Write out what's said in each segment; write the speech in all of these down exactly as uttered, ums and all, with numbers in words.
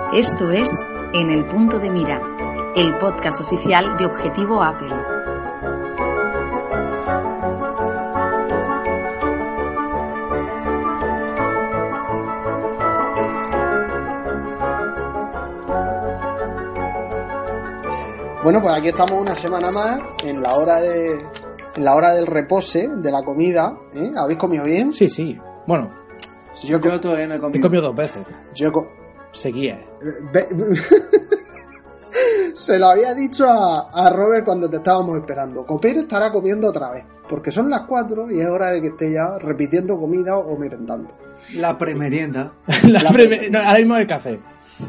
Esto es En el punto de mira, el podcast oficial de Objetivo Apple. Bueno, pues aquí estamos una semana más en la hora de en la hora del repose, de la comida, ¿eh? ¿Habéis comido bien? Sí, sí. Bueno, yo, yo todavía no he comido. He comido dos veces. Yo co- Seguía. Ve- Se lo había dicho a, a Robert cuando te estábamos esperando. Copero estará comiendo otra vez, porque son las cuatro y es hora de que esté ya repitiendo comida o merendando. La premerienda. La La prime- pre- no, ahora mismo el café.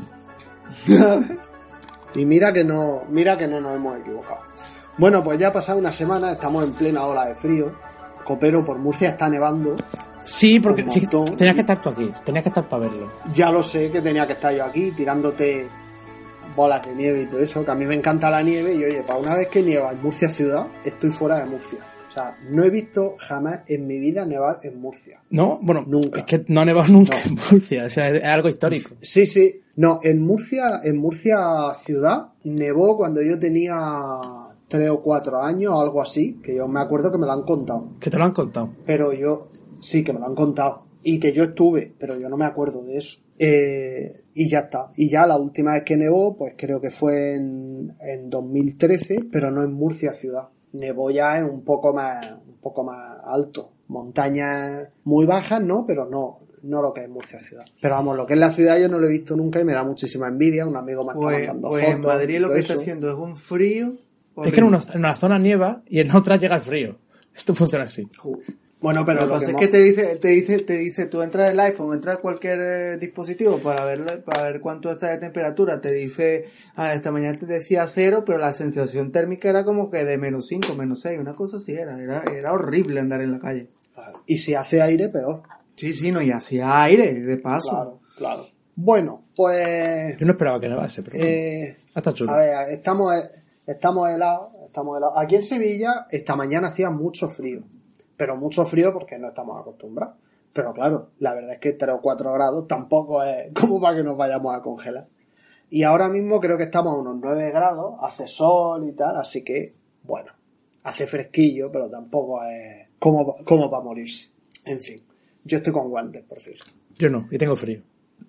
Y mira que no, mira que no nos hemos equivocado. Bueno, pues ya ha pasado una semana, estamos en plena ola de frío. Copero, por Murcia está nevando. Sí, porque Un sí, montón. tenías que estar tú aquí. Tenías que estar para verlo. Ya lo sé que tenía que estar yo aquí tirándote bolas de nieve y todo eso, que a mí me encanta la nieve y oye, para una vez que nieva en Murcia ciudad, estoy fuera de Murcia. O sea, no he visto jamás en mi vida nevar en Murcia. No, bueno, Nunca. es que no ha nevado nunca No. en Murcia. O sea, es, es algo histórico. Sí, sí. No, en Murcia, en Murcia ciudad, nevó cuando yo tenía tres o cuatro años o algo así, que yo me acuerdo que me lo han contado. Que te lo han contado. Pero yo, sí, que me lo han contado. Y que yo estuve, pero yo no me acuerdo de eso. Eh, y ya está. Y ya la última vez que nevó, pues creo que fue en, en dos mil trece, pero no en Murcia ciudad. Nevó ya en un poco más, un poco más alto. Montañas muy bajas, ¿no? Pero no, no lo que es Murcia ciudad. Pero vamos, lo que es la ciudad yo no lo he visto nunca y me da muchísima envidia. Un amigo me está Pues, mandando pues fotos. en Madrid y lo todo que eso. está haciendo es un frío. Es que en una, en una zona nieva y en otra llega el frío. Esto funciona así. Bueno, pero Lo que lo pasa que es mo- que te dice, te dice, te dice, tú entras en el iPhone, entras a cualquier eh, dispositivo para ver, para ver cuánto está de temperatura, te dice, ah, esta mañana te decía cero, pero la sensación térmica era como que de menos cinco, menos seis, una cosa así era, era, era horrible andar en la calle. Y si hace aire, peor. Sí, sí, no, y hacía aire, de paso. Claro, claro. Bueno, pues... Yo no esperaba que nevase, pero Eh, hasta chulo. a ver, estamos, estamos helados, estamos helados. Aquí en Sevilla, esta mañana hacía mucho frío, pero mucho frío porque no estamos acostumbrados. Pero claro, la verdad es que tres o cuatro grados tampoco es como para que nos vayamos a congelar. Y ahora mismo creo que estamos a unos nueve grados, hace sol y tal, así que, bueno, hace fresquillo, pero tampoco es como, como para morirse. En fin, yo estoy con guantes, por cierto. Yo no, y tengo frío.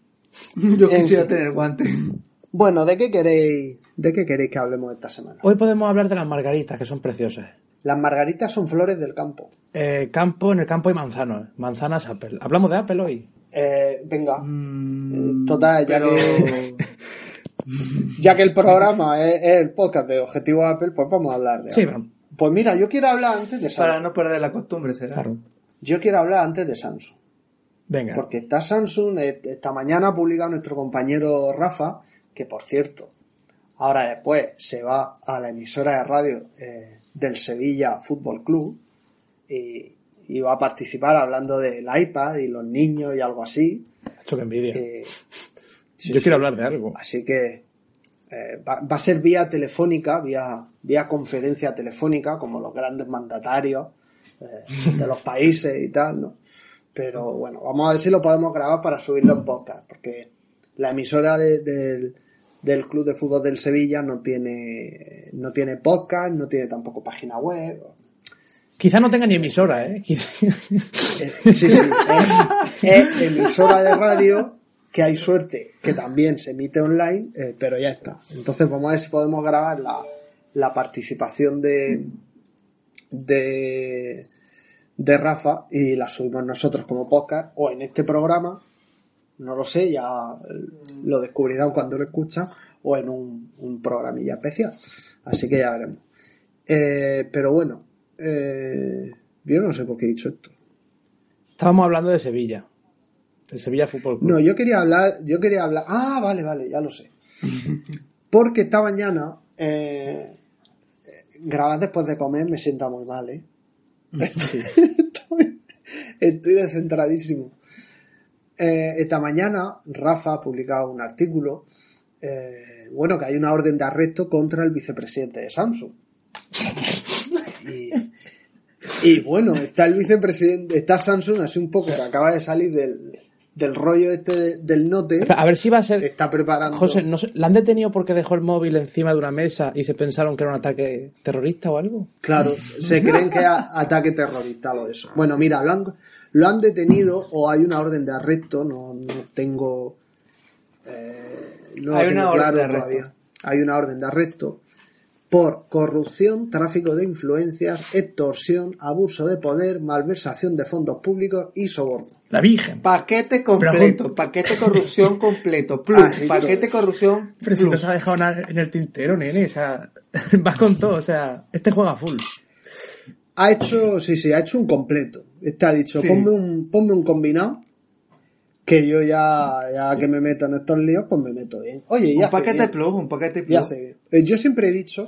Yo En quisiera fin. tener guantes. Bueno, ¿de qué queréis, de qué queréis que hablemos esta semana? Hoy podemos hablar de las margaritas, que son preciosas. Las margaritas son flores del campo. Eh, campo, en el campo hay manzanos. Manzanas Apple. ¿Hablamos de Apple hoy? Eh, venga, Mm, Eh, total, ya pero... que ya que el programa es, es el podcast de Objetivo Apple, pues vamos a hablar de Sí, Apple. pero... Pues mira, yo quiero hablar antes de Para Samsung. no perder la costumbre, será. Claro. Yo quiero hablar antes de Samsung. Venga. Porque está Samsung, eh, esta mañana ha publicado nuestro compañero Rafa, que por cierto, ahora después se va a la emisora de radio eh, del Sevilla Fútbol Club y, y va a participar hablando del iPad y los niños y algo así. Esto que envidia. Eh, sí, Yo sí. quiero hablar de algo. Así que eh, va, va a ser vía telefónica, vía, vía conferencia telefónica, como los grandes mandatarios eh, de los países y tal, ¿no? Pero bueno, vamos a ver si lo podemos grabar para subirlo en podcast, porque la emisora de- del, del Club de Fútbol del Sevilla no tiene, no tiene podcast, no tiene tampoco página web. Quizá no tenga ni emisora, ¿eh? Quizá- Eh, sí, sí, es, es emisora de radio, que hay suerte que también se emite online, eh, pero ya está. Entonces vamos a ver si podemos grabar la, la participación de, de de Rafa y la subimos nosotros como podcast o en este programa, no lo sé, ya lo descubrirán cuando lo escuchan, o en un, un programilla especial, así que ya veremos. Eh, pero bueno, eh, yo no sé por qué he dicho esto. Estábamos hablando de Sevilla. El Sevilla Fútbol Club. No, yo quería hablar, yo quería hablar. Ah, vale, vale, ya lo sé. Porque esta mañana, eh, grabar después de comer me sienta muy mal, ¿eh? Estoy, estoy, estoy descentradísimo. Eh, esta mañana Rafa ha publicado un artículo, eh, bueno, que hay una orden de arresto contra el vicepresidente de Samsung. Y, y bueno, está el vicepresidente, está Samsung así un poco que acaba de salir del, del rollo este de- del Note. A ver si va a ser... Está preparando... José, ¿no sé, ¿la han detenido porque dejó el móvil encima de una mesa y se pensaron que era un ataque terrorista o algo? Claro, se creen que es ataque terrorista lo de eso. Bueno, mira, lo han, lo han detenido o hay una orden de arresto, no, no tengo... Eh, no lo Hay tengo una orden claro de arresto. todavía. Hay una orden de arresto por corrupción, tráfico de influencias, extorsión, abuso de poder, malversación de fondos públicos y soborno. La Virgen. Paquete completo, paquete corrupción completo, plus, Ah, sí, paquete todo. corrupción Pero si no plus. se ha dejado nada en el tintero, nene. O sea, vas con todo. O sea, este juega full. Ha hecho, sí, sí, ha hecho un completo. Este ha dicho, Sí. ponme un, ponme un combinado, que yo ya, ya que me meto en estos líos, pues me meto bien. Oye, y Un hace paquete bien. plus, un paquete Y plus. hace bien. Eh, Yo siempre he dicho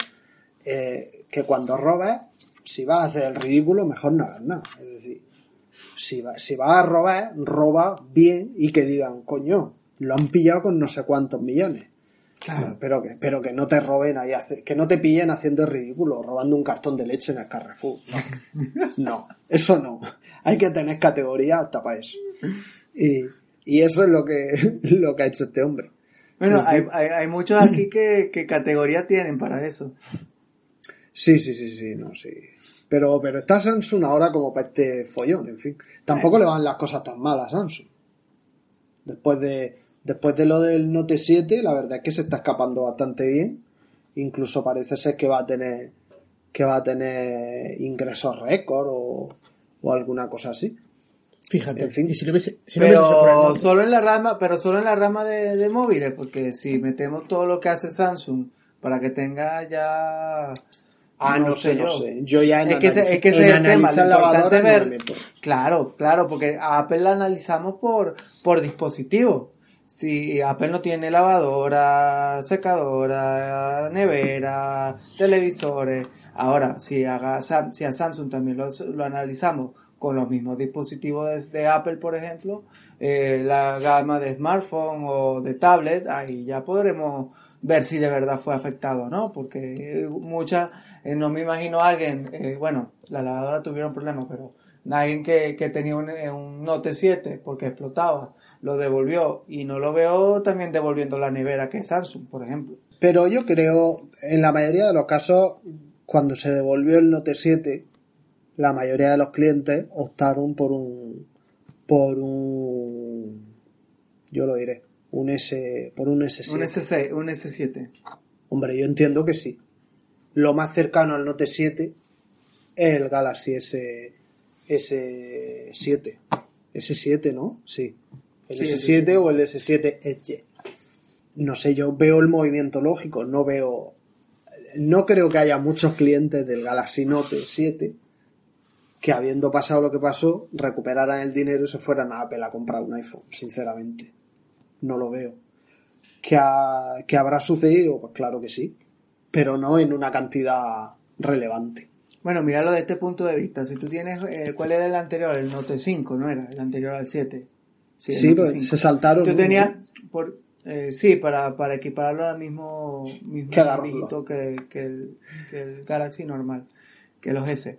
eh, que cuando robes, si vas a hacer el ridículo, mejor no hagas nada. Es decir, si, va- si vas a robar, roba bien y que digan, coño, lo han pillado con no sé cuántos millones. Claro. Pero que, pero que no te roben ahí, hace- que no te pillen haciendo el ridículo, robando un cartón de leche en el Carrefour. No, no, eso no. Hay que tener categoría hasta para eso. Y, y eso es lo que, lo que ha hecho este hombre. Bueno, Sí. hay, hay, hay muchos aquí que, que categoría tienen para eso. Sí, sí, sí, sí, no, sí. Pero, pero está Samsung ahora como para este follón, en fin. Tampoco le van las cosas tan mal a Samsung. Después de, después de lo del Note siete, la verdad es que se está escapando bastante bien. Incluso parece ser que va a tener, que va a tener ingresos récord o, o alguna cosa así. Fíjate. En fin. Y si lo hubiese, si no hubiese sido por el Pero Note- solo en la rama, pero solo en la rama de, de móviles, porque si metemos todo lo que hace Samsung para que tenga ya... Ah, no, sé, no yo. sé. Yo ya en Es que ese, analiz- es que ese en es el tema, analizar lo importante lavadoras es no me ver... meto. Claro, claro, porque a Apple la analizamos por, por dispositivo. Si Apple no tiene lavadora, secadora, nevera, televisores. Ahora, si, haga, Sam- si a Samsung también lo, lo analizamos con los mismos dispositivos de, de Apple, por ejemplo, eh, la gama de smartphone o de tablet, ahí ya podremos ver si de verdad fue afectado o no, porque muchas, eh, no me imagino a alguien, eh, bueno, la lavadora tuvieron problemas, pero alguien que, que tenía un, eh, un Note siete porque explotaba, lo devolvió y no lo veo también devolviendo la nevera que es Samsung, por ejemplo. Pero yo creo, en la mayoría de los casos, cuando se devolvió el Note siete, la mayoría de los clientes optaron por un, por un, yo lo diré, un S, por un S siete. Un S seis, un S siete. Hombre, yo entiendo que sí. Lo más cercano al Note siete es el Galaxy S, S siete. S siete, ¿no? Sí. El Sí, S siete S siete. o el S siete Edge. No sé, yo veo el movimiento lógico, no veo... No creo que haya muchos clientes del Galaxy Note siete que, habiendo pasado lo que pasó, recuperaran el dinero y se fueran a Apple a comprar un iPhone, sinceramente. No lo veo. ¿Que, ha- que habrá sucedido? Pues claro que sí, pero no en una cantidad relevante. Bueno, míralo desde este punto de vista. Si tú tienes, eh, ¿cuál era el anterior? El Note cinco, ¿no era? El anterior al siete. el Sí, Note pues cinco. se saltaron. Tú un- tenías, por, eh, sí, para, para equipararlo al mismo, mismo Que agarrarlo. dígito que, que, el, que el Galaxy normal, que los S.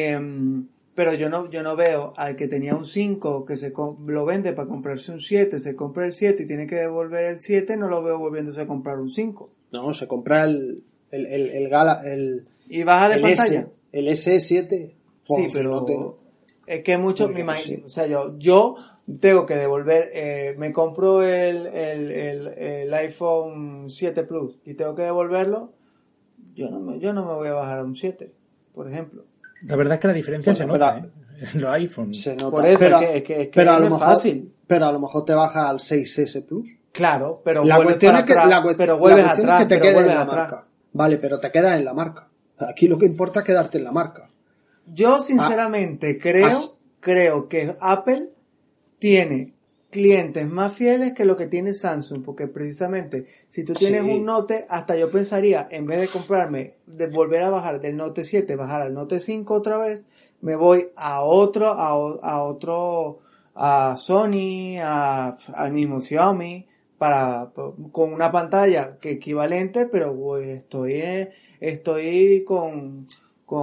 Em, pero yo no, yo no veo al que tenía un cinco que se com- lo vende para comprarse un siete, se compra el siete y tiene que devolver el siete, no lo veo volviéndose a comprar un cinco. No, se compra el, el, el, el Gala, el, Y baja de el pantalla. S, el S siete. Sí, Pues, pero no tengo- es que muchos, Pues me yo qué imagino, sé. o sea, yo, yo tengo que devolver, eh, me compro el, el, el, el iPhone siete Plus y tengo que devolverlo, yo no me, yo no me voy a bajar a un siete, por ejemplo. La verdad es que la diferencia Bueno, se nota, pero- ¿eh? En los iPhones. se nota. Por eso, pero, es que- es que- es que pero a no lo es mejor, fácil. pero a lo mejor te bajas al seis S Plus. Claro, pero La vuelves cuestión para es que, atrás, la cuest- pero la vuelves cuestión atrás, es que te pero quedes vuelves en la atrás. marca. Vale, pero te quedas en la marca. Aquí lo que importa es quedarte en la marca. Yo sinceramente creo, as- creo que Apple tiene clientes más fieles que lo que tiene Samsung, porque precisamente si tú tienes Sí. un Note, hasta yo pensaría, en vez de comprarme, de volver a bajar del Note siete, bajar al Note cinco otra vez, me voy a otro, a, o- a otro, a Sony, a, al mismo Xiaomi, para, con una pantalla que equivalente, pero voy, estoy, eh, estoy con,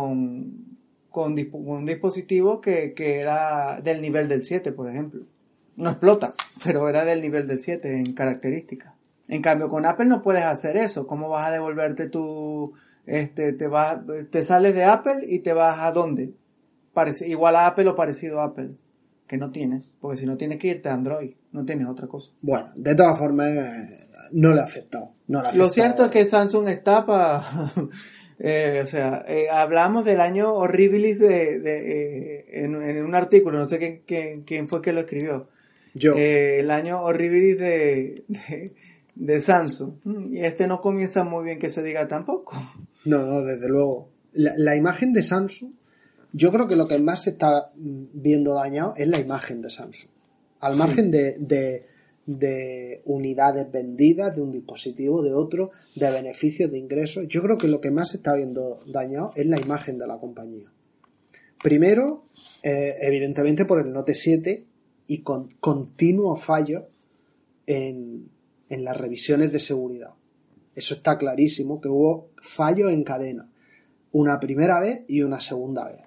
con, con, dispo- con un dispositivo que, que era del nivel del siete, por ejemplo. no explota, pero era del nivel del siete en características. En cambio, con Apple no puedes hacer eso. ¿Cómo vas a devolverte tu... Este, te vas, te sales de Apple y te vas a dónde? Parece, igual a Apple o parecido a Apple. Que no tienes. Porque si no tienes que irte a Android. No tienes otra cosa. Bueno, de todas formas, eh, no le ha afectado. No le ha afectado. Lo cierto es que Samsung está para... eh, o sea, eh, hablamos del año horribilis de, de, eh, en, en un artículo. No sé quién, quién, quién fue que lo escribió. Yo. Eh, el año horribilis de... de de Samsung, y este no comienza muy bien que se diga tampoco. No, no, desde luego. La, la imagen de Samsung, yo creo que lo que más se está viendo dañado es la imagen de Samsung. Al sí. margen de, de, de unidades vendidas, de un dispositivo, de otro, de beneficios, de ingresos, yo creo que lo que más se está viendo dañado es la imagen de la compañía. Primero, eh, evidentemente por el Note siete y con continuos fallos en en las revisiones de seguridad. Eso está clarísimo, que hubo fallos en cadena, una primera vez y una segunda vez.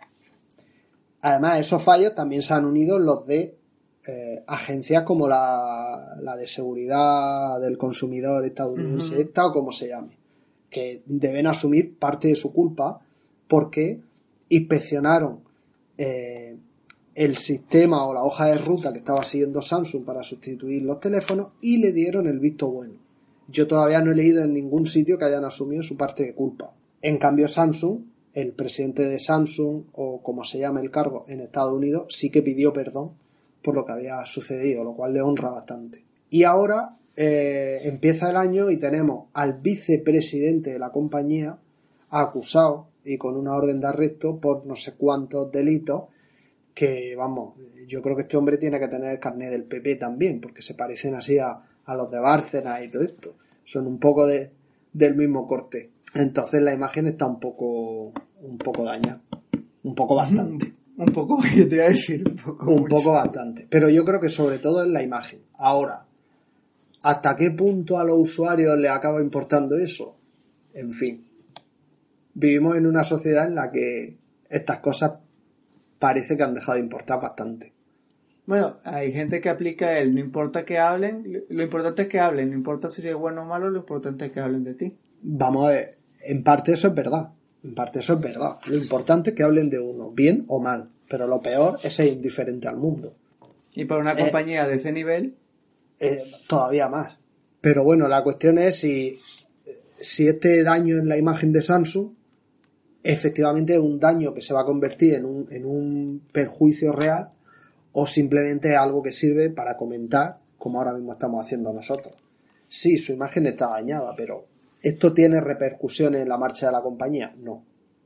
Además, esos fallos también se han unido los de eh, agencias como la, la de seguridad del consumidor estadounidense, uh-huh. esta o como se llame, que deben asumir parte de su culpa porque inspeccionaron eh, el sistema o la hoja de ruta que estaba siguiendo Samsung para sustituir los teléfonos y le dieron el visto bueno. Yo todavía no he leído en ningún sitio que hayan asumido su parte de culpa. En cambio, Samsung, el presidente de Samsung, o como se llame el cargo en Estados Unidos, sí que pidió perdón por lo que había sucedido, lo cual le honra bastante. Y ahora eh, empieza el año y tenemos al vicepresidente de la compañía acusado y con una orden de arresto por no sé cuántos delitos que, vamos, yo creo que este hombre tiene que tener el carnet del P P también, porque se parecen así a, a los de Bárcenas y todo esto. Son un poco de, del mismo corte. Entonces la imagen está un poco un poco dañada. Un poco bastante. Un poco, yo te iba a decir, un poco. Un mucho. poco bastante. Pero yo creo que sobre todo es la imagen. Ahora, ¿hasta qué punto a los usuarios les acaba importando eso? En fin. Vivimos en una sociedad en la que estas cosas parece que han dejado de importar bastante. Bueno, hay gente que aplica el no importa que hablen, lo importante es que hablen, no importa si es bueno o malo, lo importante es que hablen de ti. Vamos a ver, en parte eso es verdad, en parte eso es verdad. Lo importante es que hablen de uno, bien o mal, pero lo peor es ser indiferente al mundo. Y para una eh, compañía de ese nivel... Eh, todavía más. Pero bueno, la cuestión es si, si este daño en la imagen de Samsung efectivamente es un daño que se va a convertir en un, en un perjuicio real o simplemente es algo que sirve para comentar como ahora mismo estamos haciendo nosotros. Sí, su imagen está dañada, pero ¿esto tiene repercusiones en la marcha de la compañía? No.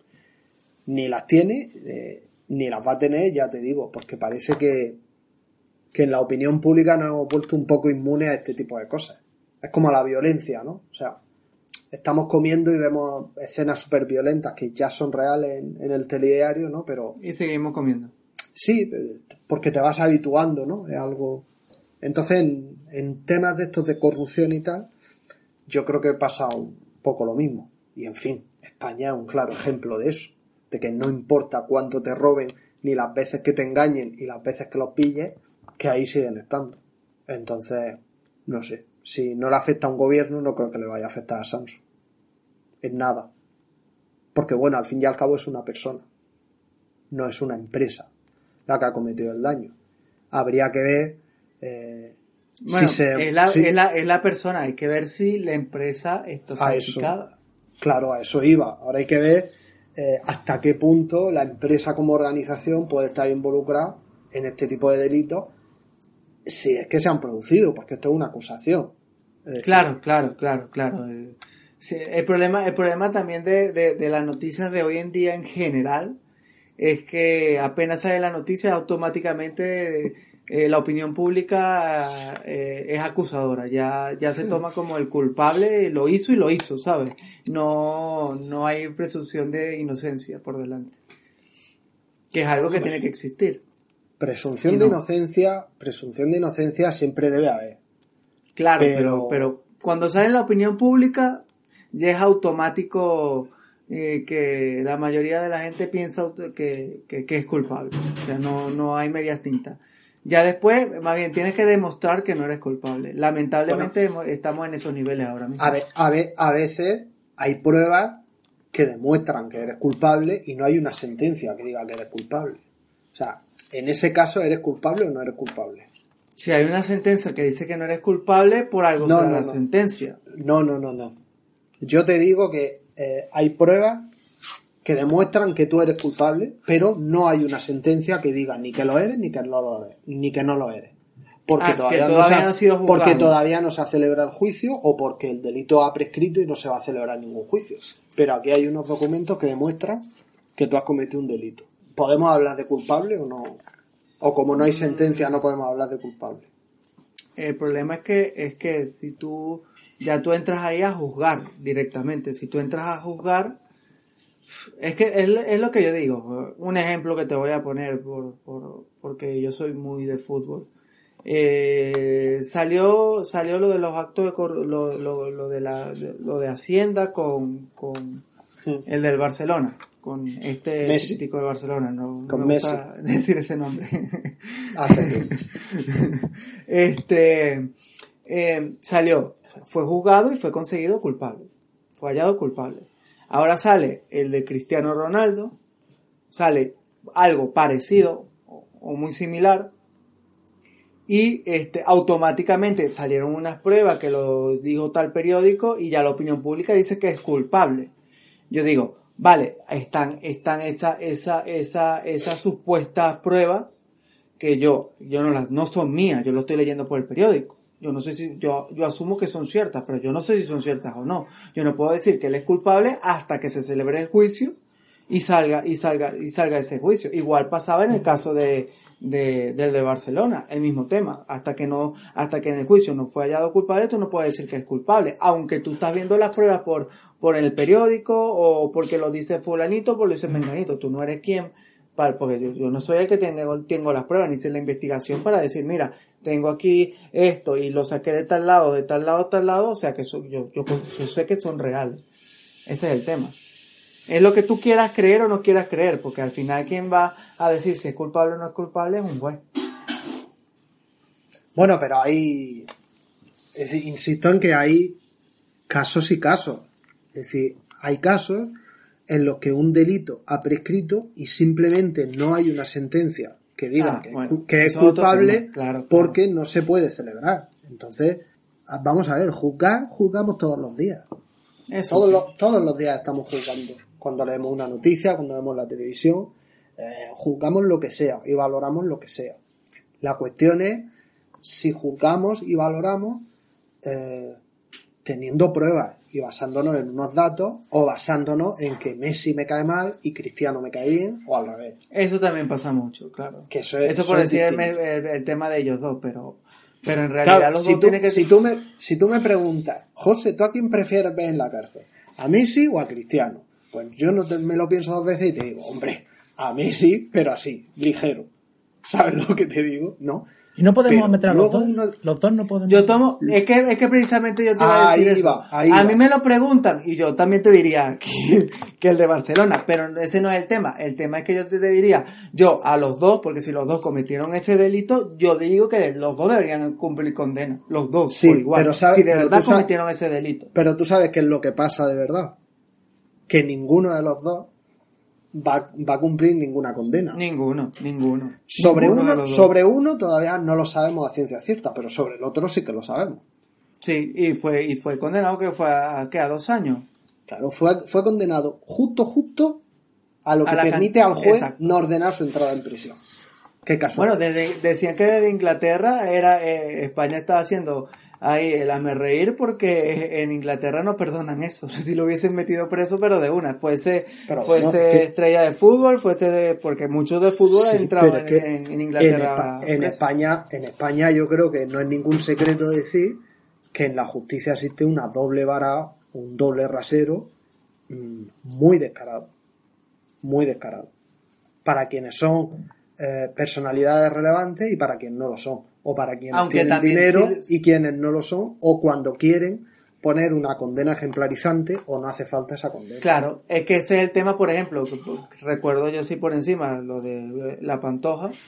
Ni las tiene, eh, ni las va a tener, ya te digo, porque parece que, que en la opinión pública nos hemos vuelto un poco inmunes a este tipo de cosas. Es como la violencia, ¿no? O sea, estamos comiendo y vemos escenas súper violentas que ya son reales en, en el telediario, ¿no? Pero y seguimos comiendo. Sí, porque te vas habituando, ¿no? Es algo... Entonces, en, en temas de estos de corrupción y tal, yo creo que pasa un poco lo mismo. Y, en fin, España es un claro ejemplo de eso. De que no importa cuánto te roben, ni las veces que te engañen y las veces que los pilles, que ahí siguen estando. Entonces, no sé. Si no le afecta a un gobierno, no creo que le vaya a afectar a Samsung. En nada. Porque, bueno, al fin y al cabo es una persona. No es una empresa la que ha cometido el daño. Habría que ver eh, bueno, si se... Es la, si, es, la, es la persona. Hay que ver si la empresa está certificada. Claro, a eso iba. Ahora hay que ver eh, hasta qué punto la empresa como organización puede estar involucrada en este tipo de delitos si es que se han producido, porque esto es una acusación. Es claro, decir, claro, claro, claro. Sí, el problema, el problema también de, de, de las noticias de hoy en día en general es que apenas sale la noticia automáticamente eh, la opinión pública eh, es acusadora, ya, ya se toma como el culpable, lo hizo y lo hizo, ¿sabes? No, no hay presunción de inocencia por delante, que es algo que tiene que existir. Presunción no. de inocencia, presunción de inocencia siempre debe haber. Claro, pero, pero, pero cuando sale la opinión pública ya es automático eh, que la mayoría de la gente piensa que, que, que es culpable. O sea, no, no hay medias tintas. Ya después, más bien, tienes que demostrar que no eres culpable. Lamentablemente bueno, estamos en esos niveles ahora mismo. A, ve, a, ve, a veces hay pruebas que demuestran que eres culpable y no hay una sentencia que diga que eres culpable. O sea, en ese caso, ¿eres culpable o no eres culpable? Si hay una sentencia que dice que no eres culpable, por algo no, será no, la no. sentencia. No, no, no, no. Yo te digo que eh, hay pruebas que demuestran que tú eres culpable, pero no hay una sentencia que diga ni que lo eres ni que no lo eres, ni que no lo eres. Porque, ah, todavía, todavía, no se ha, no ha sido juzgado. porque todavía no se ha celebrado el juicio o porque el delito ha prescrito y no se va a celebrar ningún juicio. Pero aquí hay unos documentos que demuestran que tú has cometido un delito. ¿Podemos hablar de culpable o no? O como no hay sentencia no podemos hablar de culpable. El problema es que es que si tú ya tú entras ahí a juzgar directamente, si tú entras a juzgar, es que es, es lo que yo digo. Un ejemplo que te voy a poner por, por porque yo soy muy de fútbol. Eh, salió salió lo de los actos de cor, lo, lo, lo de la de, lo de Hacienda con con sí. el del Barcelona, con este Messi. crítico de Barcelona, no, con no me Messi. gusta decir ese nombre. Hace este eh, salió, fue juzgado y fue conseguido culpable, fue hallado culpable. Ahora sale el de Cristiano Ronaldo, sale algo parecido o, o muy similar. Y este, automáticamente salieron unas pruebas que lo dijo tal periódico y ya la opinión pública dice que es culpable. Yo digo, vale, están, están esa, esa, esa, esas supuestas pruebas que yo, yo no las, no son mías, yo lo estoy leyendo por el periódico. Yo no sé si, yo, yo asumo que son ciertas, pero yo no sé si son ciertas o no. Yo no puedo decir que él es culpable hasta que se celebre el juicio y salga, y salga, y salga ese juicio. Igual pasaba en el caso de, De, del de Barcelona, el mismo tema, hasta que no, hasta que en el juicio no fue hallado culpable, tú no puedes decir que es culpable, aunque tú estás viendo las pruebas por, por el periódico, o porque lo dice fulanito, o por lo dice menganito, tú no eres quien, para, porque yo, yo no soy el que tengo, tengo las pruebas, ni hice la investigación para decir, mira, tengo aquí esto, y lo saqué de tal lado, de tal lado, de tal lado, o sea que eso, yo, yo, yo sé que son reales, ese es el tema. Es lo que tú quieras creer o no quieras creer, porque al final quien va a decir si es culpable o no es culpable es un juez. Bueno, pero hay, es decir, insisto en que hay casos y casos. Es decir, hay casos en los que un delito ha prescrito y simplemente no hay una sentencia que diga ah, que, bueno, que es culpable claro, claro. porque no se puede celebrar. Entonces, vamos a ver, juzgar, juzgamos todos los días. Eso todos, sí. los, todos los días estamos juzgando. Cuando leemos una noticia, cuando vemos la televisión, eh, juzgamos lo que sea y valoramos lo que sea. La cuestión es si juzgamos y valoramos eh, teniendo pruebas y basándonos en unos datos o basándonos en que Messi me cae mal y Cristiano me cae bien o al revés. Eso también pasa mucho, claro. Que eso es, eso por eso es decir el, distinto. el, el tema de ellos dos, pero, pero en realidad Claro, los si dos tú, tienen que... si, tú me, si tú me preguntas, José, ¿tú a quién prefieres ver en la cárcel? ¿A Messi o a Cristiano? Pues yo no te, me lo pienso dos veces y te digo, hombre, a Messi, pero así, ligero. ¿Sabes lo que te digo? ¿No? Y no podemos Pero meter a los luego dos. uno- Los dos no podemos. Yo tomo, es que, es que precisamente yo te iba a Ahí decir eso. va, ahí a va. mí me lo preguntan y yo también te diría que, que el de Barcelona, pero ese no es el tema. El tema es que yo te, te diría, yo a los dos, porque si los dos cometieron ese delito, yo digo que los dos deberían cumplir condena. Los dos, Sí, por igual. pero sabes- si de pero verdad tú sabes- cometieron ese delito. Pero tú sabes qué es lo que pasa de verdad. Que ninguno de los dos va, va a cumplir ninguna condena. Ninguno, ninguno. Sobre Ninguno de uno, los dos. sobre uno todavía no lo sabemos a ciencia cierta, pero sobre el otro sí que lo sabemos. Sí, y fue, y fue condenado que fue a, ¿qué? A dos años. Claro, fue, fue condenado justo, justo a lo A que la can- permite al juez Exacto. no ordenar su entrada en prisión. Qué caso. Bueno, desde, decían que desde Inglaterra era eh, España estaba haciendo ahí el hazme reír porque en Inglaterra no perdonan eso. Si lo hubiesen metido preso, pero de una, fuese, Pero fuese bueno, que- estrella de fútbol, fuese de, porque muchos de fútbol Sí, han entrado pero en, es que en- en Inglaterra. En, Espa- en preso. España, en España yo creo que no es ningún secreto decir que en la justicia existe una doble vara, un doble rasero mmm, muy descarado. Muy descarado. Para quienes son eh, personalidades relevantes y para quienes no lo son. O para quienes Aunque tienen también dinero sí- y quienes no lo son. O cuando quieren poner una condena ejemplarizante o no hace falta esa condena. Claro, es que ese es el tema, por ejemplo, que- que recuerdo yo sí por encima lo de la Pantoja,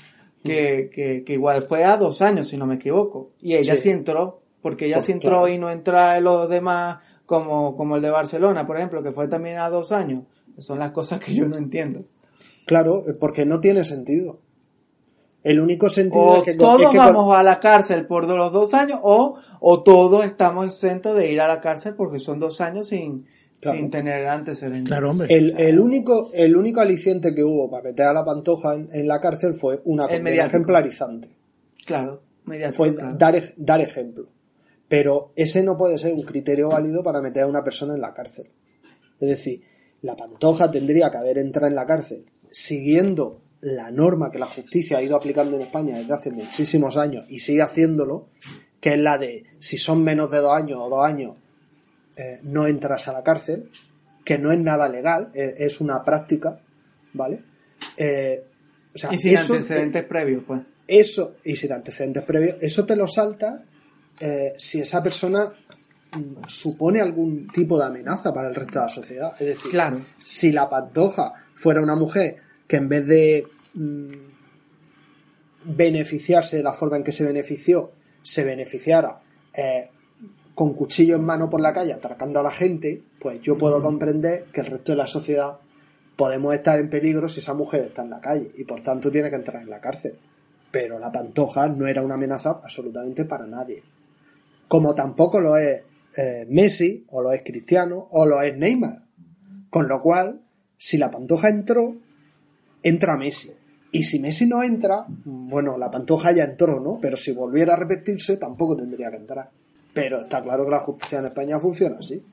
que, que, que igual fue a dos años, si no me equivoco. Y ella sí, Sí. entró, porque ella Pues, sí entró claro. y no entra en los demás, como, como el de Barcelona, por ejemplo, que fue también a dos años. Son las cosas que yo no entiendo. Claro, porque no tiene sentido. El único sentido O es que... todos es que vamos con- a la cárcel por los dos años, o, o todos estamos exentos de ir a la cárcel porque son dos años sin, Claro. sin tener antecedentes. Claro, hombre. El, el único el único aliciente que hubo para meter a la Pantoja en, en la cárcel fue una El condena mediático. ejemplarizante. Claro, mediático, Fue claro. dar, ej- dar ejemplo. Pero ese no puede ser un criterio válido para meter a una persona en la cárcel. Es decir, la Pantoja tendría que haber entrado en la cárcel siguiendo la norma que la justicia ha ido aplicando en España desde hace muchísimos años y sigue haciéndolo, que es la de si son menos de dos años o dos años eh, no entras a la cárcel, que no es nada legal, eh, es una práctica, ¿vale? Eh, o sea, Y sin eso, antecedentes previos, pues. eso, y sin antecedentes previos, eso te lo salta eh, si esa persona mm, supone algún tipo de amenaza para el resto de la sociedad. Es decir, Claro. si la Pantoja fuera una mujer que en vez de mm, beneficiarse de la forma en que se benefició, se beneficiara eh, con cuchillo en mano por la calle atracando a la gente, pues yo puedo comprender que el resto de la sociedad podemos estar en peligro si esa mujer está en la calle y por tanto tiene que entrar en la cárcel. Pero la Pantoja no era una amenaza absolutamente para nadie. Como tampoco lo es eh, Messi, o lo es Cristiano, o lo es Neymar. Con lo cual, si la Pantoja entró, entra Messi. Y si Messi no entra, bueno, la Pantoja ya entró, ¿no? Pero si volviera a repetirse, tampoco tendría que entrar. Pero está claro que la justicia en España funciona así.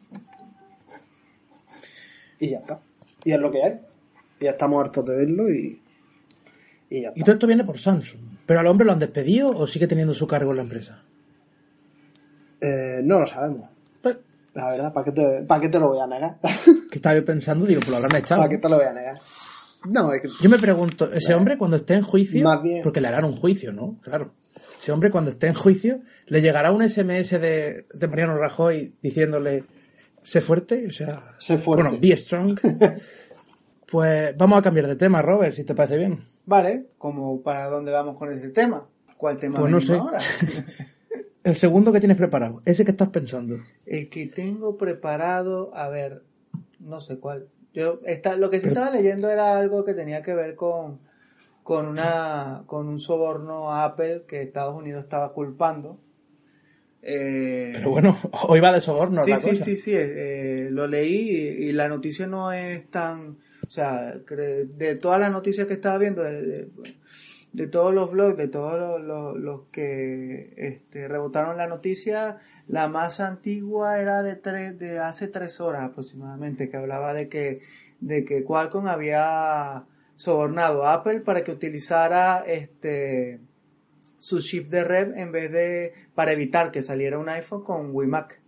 Y ya está. Y es lo que hay. Y ya estamos hartos de verlo y... Y ya Y está. todo esto viene por Samsung. ¿Pero al hombre lo han despedido o sigue teniendo su cargo en la empresa? Eh, no lo sabemos. Pues, La verdad, ¿para qué te, ¿para qué te lo voy a negar? que estaba yo pensando, digo, pues lo habrán echado. ¿Para qué te lo voy a negar? No, es que... Yo me pregunto, ese hombre cuando esté en juicio, Más bien- porque le harán un juicio, ¿no? Claro. Ese hombre cuando esté en juicio, le llegará un ese eme ese de, de Mariano Rajoy diciéndole, sé fuerte, o sea... Sé fuerte. Bueno, be strong. Pues vamos a cambiar de tema, Robert, si te parece bien. Vale, como para dónde vamos con ese tema. ¿Cuál tema Pues no venimos sé. ahora? El segundo que tienes preparado, ese que estás pensando. El que tengo preparado, a ver, no sé cuál. Yo esta, lo que sí Pero- estaba leyendo era algo que tenía que ver con, con una con un soborno a Apple que Estados Unidos estaba culpando. Eh, Pero bueno, hoy va de soborno sí, la sí, cosa. sí, sí, eh, lo leí y, y la noticia no es tan, o sea, cre- de todas las noticias que estaba viendo, de, de, de todos los blogs, de todos los, los, los que este, rebotaron la noticia, la más antigua era de tres, de hace tres horas aproximadamente, que hablaba de que, de que Qualcomm había sobornado a Apple para que utilizara este su chip de red en vez de, para evitar que saliera un iPhone con WiMac.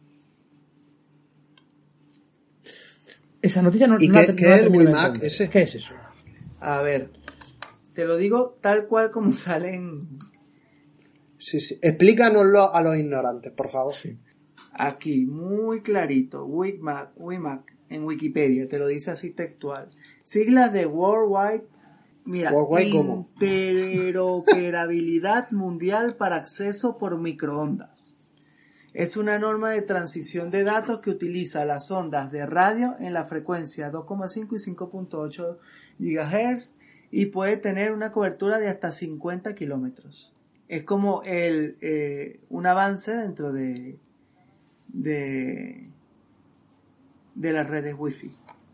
Esa noticia no, ¿Y no qué- la, qué no la es el termino de WiMac entender. ese? ¿Qué es eso? A ver, te lo digo tal cual como sale en, Sí, sí. Explícanoslo a los ignorantes, por favor. Sí. aquí, muy clarito, WiMac, WiMac, en Wikipedia, te lo dice así textual. Siglas de Worldwide, mira, Worldwide, ¿cómo? interoperabilidad mundial para acceso por microondas. Es una norma de transición de datos que utiliza las ondas de radio en la frecuencia dos coma cinco y cinco punto ocho gigahertz y puede tener una cobertura de hasta cincuenta kilómetros. Es como el, eh, un avance dentro de, de, de las redes Wi-Fi.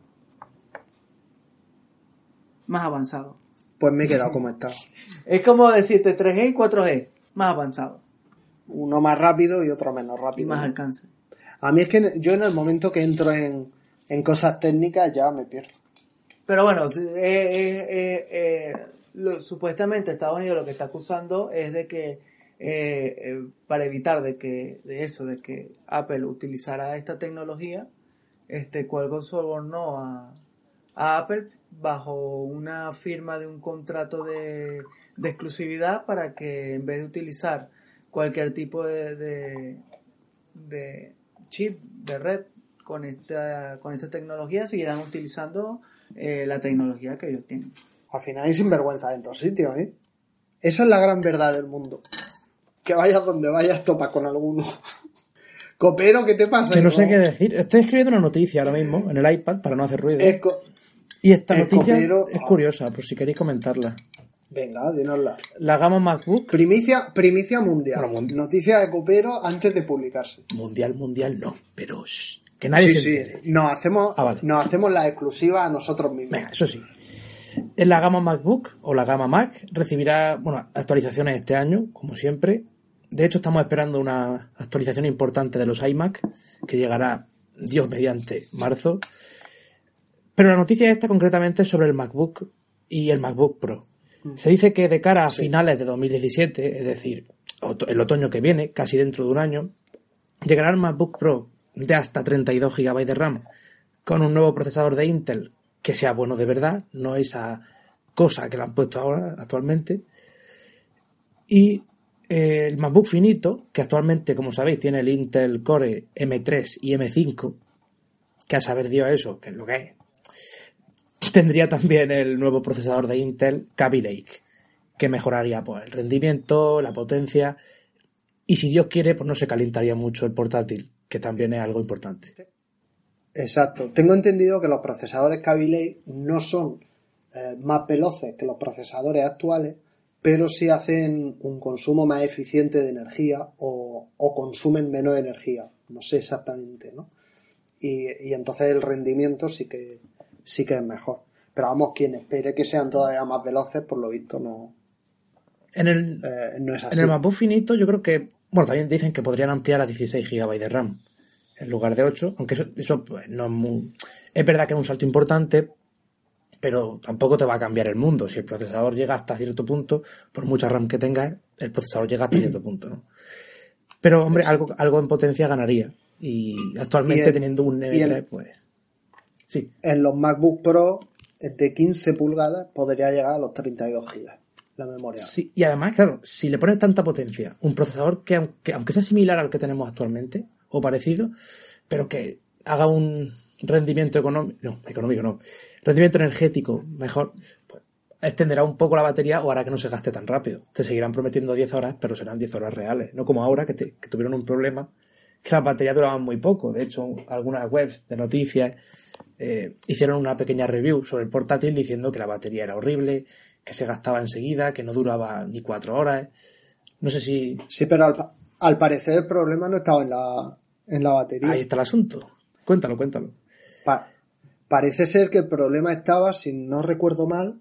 Más avanzado. Pues me he quedado como estaba. Es como decirte tres G y cuatro G. Más avanzado. Uno más rápido y otro menos Y rápido. más alcance. A mí es que yo en el momento que entro en, en cosas técnicas ya me pierdo. Pero bueno, eh, eh, eh, eh, lo- supuestamente Estados Unidos lo que está acusando es de que eh, eh, para evitar de que de eso, de que Apple utilizara esta tecnología, este Qualcomm sobornó a, a Apple bajo una firma de un contrato de, de exclusividad para que en vez de utilizar cualquier tipo de, de, de chip de red con esta con esta tecnología, siguieran utilizando eh, la tecnología que ellos tienen. Al final hay sinvergüenza en todos sitios, ¿eh? Eso es la gran verdad del mundo. Que vayas donde vayas, topas con alguno. Copero, ¿qué te pasa? Que no hijo? sé qué decir. Estoy escribiendo una noticia ahora mismo en el iPad para no hacer ruido. Es co- Y esta el noticia copero- es curiosa, por si queréis comentarla. Venga, dinosla. La gama MacBook, Primicia, primicia mundial. Bueno, mundial. Noticia de Copero antes de publicarse. mundial, mundial, no, pero shh, que nadie Sí, se sí. entere. Nos hacemos, Ah, vale. nos hacemos la exclusiva a nosotros mismos. Venga, eso sí. En la gama MacBook o la gama Mac recibirá, bueno, actualizaciones este año, como siempre. De hecho, estamos esperando una actualización importante de los iMac, que llegará, Dios mediante, marzo. Pero la noticia esta concretamente es sobre el MacBook y el MacBook Pro. Se dice que de cara a Sí. finales de dos mil diecisiete, es decir, oto- el otoño que viene, casi dentro de un año, llegará el MacBook Pro de hasta treinta y dos gigabytes de RAM con un nuevo procesador de Intel que sea bueno de verdad, no esa cosa que le han puesto ahora actualmente. Y eh, el MacBook finito, que actualmente, como sabéis, tiene el Intel Core eme tres y eme cinco, que a saber Dios eso, que es lo que es, tendría también el nuevo procesador de Intel Kaby Lake, que mejoraría pues, el rendimiento, la potencia, y si Dios quiere, pues no se calentaría mucho el portátil, que también es algo importante. Exacto. Tengo entendido que los procesadores Kaby Lake no son eh, más veloces que los procesadores actuales, pero sí hacen un consumo más eficiente de energía o, o consumen menos energía. No sé exactamente, ¿no? Y, y entonces el rendimiento sí que sí que es mejor. Pero vamos, quien espere que sean todavía más veloces, por lo visto no, En el, eh, no es así. en el MacBook finito yo creo que, bueno, también dicen que podrían ampliar a dieciséis gigabytes de RAM en lugar de ocho, aunque eso, eso pues, no es muy... Es verdad que es un salto importante, pero tampoco te va a cambiar el mundo. Si el procesador llega hasta cierto punto, por mucha RAM que tengas, el procesador llega hasta cierto punto, ¿no? Pero, hombre, algo, algo en potencia ganaría. Y actualmente Y el- teniendo un y eme tres, el- pues... Sí, En los MacBook Pro de quince pulgadas podría llegar a los treinta y dos gigas la memoria. sí. Y además, claro, si le pones tanta potencia, un procesador que aunque, aunque sea similar al que tenemos actualmente, o parecido, pero que haga un rendimiento económico, no, económico no, rendimiento energético mejor, pues extenderá un poco la batería o hará que no se gaste tan rápido. Te seguirán prometiendo diez horas, pero serán diez horas reales, no como ahora que, te- que tuvieron un problema, que las baterías duraban muy poco. De hecho, algunas webs de noticias eh, hicieron una pequeña review sobre el portátil diciendo que la batería era horrible, que se gastaba enseguida, que no duraba ni cuatro horas. No sé si... Sí, pero al, pa- al parecer el problema no estaba en la, en la batería. Ahí está el asunto. Cuéntalo, cuéntalo. Pa- parece ser que el problema estaba, si no recuerdo mal,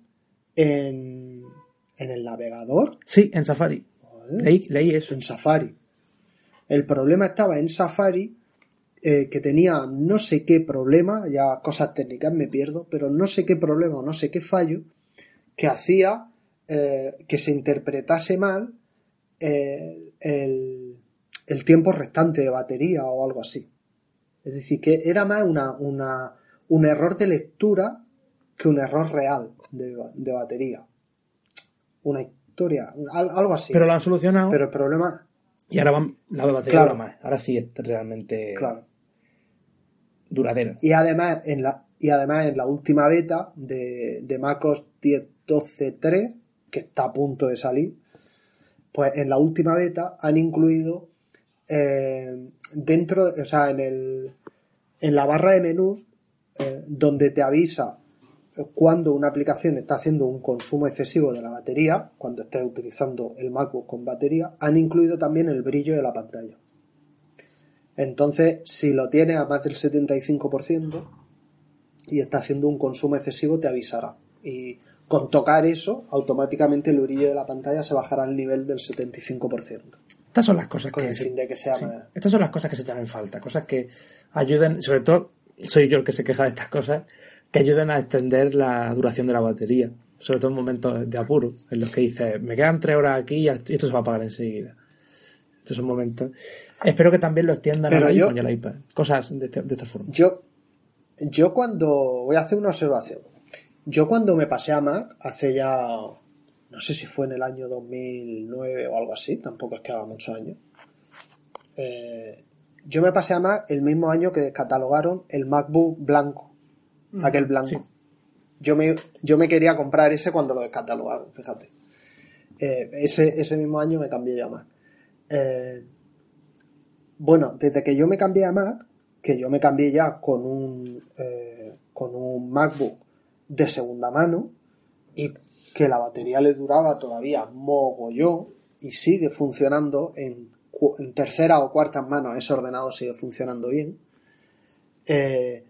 en, en el navegador, Sí, en Safari. Joder. Leí, leí eso. en Safari. El problema estaba en Safari, eh, que tenía no sé qué problema, ya cosas técnicas me pierdo, pero no sé qué problema o no sé qué fallo, que hacía eh, que se interpretase mal eh, el, el tiempo restante de batería o algo así. Es decir, que era más una, una, un error de lectura que un error real de, de batería. Una historia, al- algo así. Pero lo han solucionado Pero el problema, y ahora van, la batería Claro. dura más. Ahora sí es realmente claro. duradera. Y además, en la, y además en la última beta de, de macOS diez punto doce punto tres, que está a punto de salir, pues en la última beta han incluido eh, dentro, o sea, en el en la barra de menús, eh, donde te avisa cuando una aplicación está haciendo un consumo excesivo de la batería, cuando estés utilizando el MacBook con batería, han incluido también el brillo de la pantalla. Entonces, si lo tienes a más del setenta y cinco por ciento y está haciendo un consumo excesivo, te avisará. Y con tocar eso, automáticamente el brillo de la pantalla se bajará al nivel del setenta y cinco por ciento. Estas son las cosas Con que el se- fin de que sea sí. más... Estas son las cosas que se echan en falta, cosas que ayuden, sobre todo soy yo el que se queja de estas cosas, que ayuden a extender la duración de la batería, sobre todo en momentos de apuro, en los que dices, me quedan tres horas aquí y esto se va a apagar enseguida. Estos son momentos. Espero que también lo extiendan Pero al yo- iPhone y al iPad. Cosas de, este- de esta forma. Yo, yo cuando... Voy a hacer una observación. Yo cuando me pasé a Mac, hace ya... No sé si fue en el año dos mil nueve o algo así, tampoco es que haga muchos años. Eh, yo me pasé a Mac el mismo año que descatalogaron el MacBook blanco, aquel blanco. sí. Yo me, yo me quería comprar ese cuando lo descatalogaron, fíjate. Eh, ese, ese mismo año me cambié yo a Mac. Eh, bueno, desde que yo me cambié a Mac, que yo me cambié ya con un, eh, con un MacBook de segunda mano y que la batería le duraba todavía mogollón y sigue funcionando en, en tercera o cuartas manos, ese ordenador sigue funcionando bien. Eh,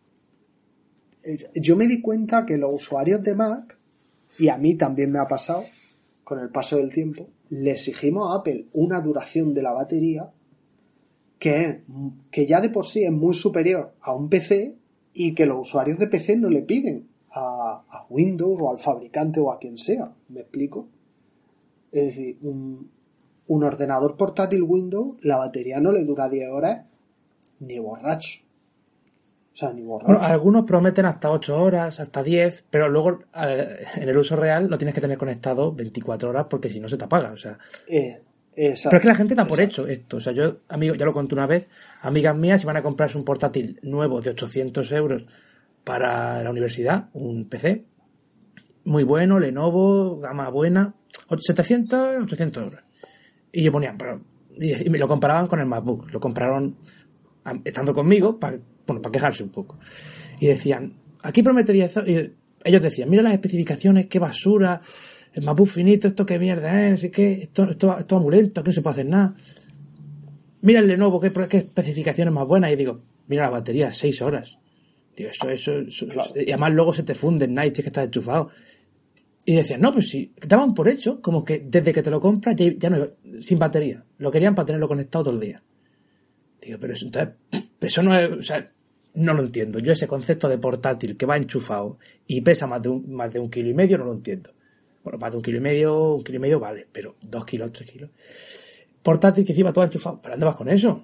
yo me di cuenta que los usuarios de Mac, y a mí también me ha pasado con el paso del tiempo, le exigimos a Apple una duración de la batería que, es, que ya de por sí es muy superior a un P C y que los usuarios de P C no le piden a, a Windows o al fabricante o a quien sea. ¿Me explico? Es decir, un, un ordenador portátil Windows, la batería no le dura diez horas ni borracho. O sea, ni borracho. Bueno, algunos prometen hasta ocho horas, hasta diez, pero luego eh, en el uso real lo tienes que tener conectado veinticuatro horas porque si no se te apaga. O sea, eh, exacto, pero es que la gente da por exacto. hecho esto. O sea, yo, amigo, ya lo conté una vez, amigas mías, si van a comprarse un portátil nuevo de ochocientos euros para la universidad, un P C muy bueno, Lenovo, gama buena, setecientos, ochocientos euros. Y yo ponía, pero, y me lo comparaban con el MacBook, lo compraron estando conmigo para, bueno, para quejarse un poco. Y decían, aquí promete diez, y ellos decían, mira las especificaciones, qué basura, el MacBook finito, esto qué mierda es, ¿sí qué? Esto, esto, esto va muy lento, aquí no se puede hacer nada. Mira el Lenovo, qué, qué especificaciones más buenas. Y digo, mira la batería, seis horas. Digo, eso, eso, eso claro. Y además luego se te funde en night, es que estás enchufado. Y decían, no, pues sí, daban por hecho, como que desde que te lo compras ya, ya no, sin batería. Lo querían para tenerlo conectado todo el día. Digo, pero eso, entonces, eso no es, o sea, no lo entiendo. Yo ese concepto de portátil que va enchufado y pesa más de un, más de un kilo y medio no lo entiendo. Bueno, más de un kilo y medio, un kilo y medio vale, pero dos kilos, tres kilos. Portátil que encima todo enchufado, ¿pero dónde vas con eso?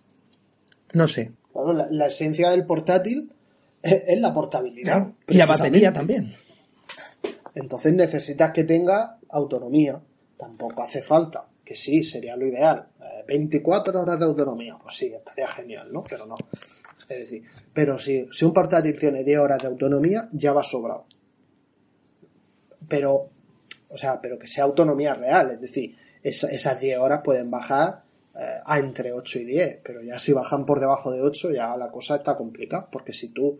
No sé. Claro, la, la esencia del portátil es, es la portabilidad. Claro. Y la batería también. Entonces necesitas que tenga autonomía. Tampoco hace falta, que sí, sería lo ideal. veinticuatro horas de autonomía, pues sí, estaría genial, ¿no? Pero no. Es decir, pero si, si un portátil tiene diez horas de autonomía, ya va sobrado. Pero, o sea, pero que sea autonomía real, es decir, esa, esas diez horas pueden bajar eh, a entre ocho y diez, pero ya si bajan por debajo de ocho, ya la cosa está complicada, porque si tú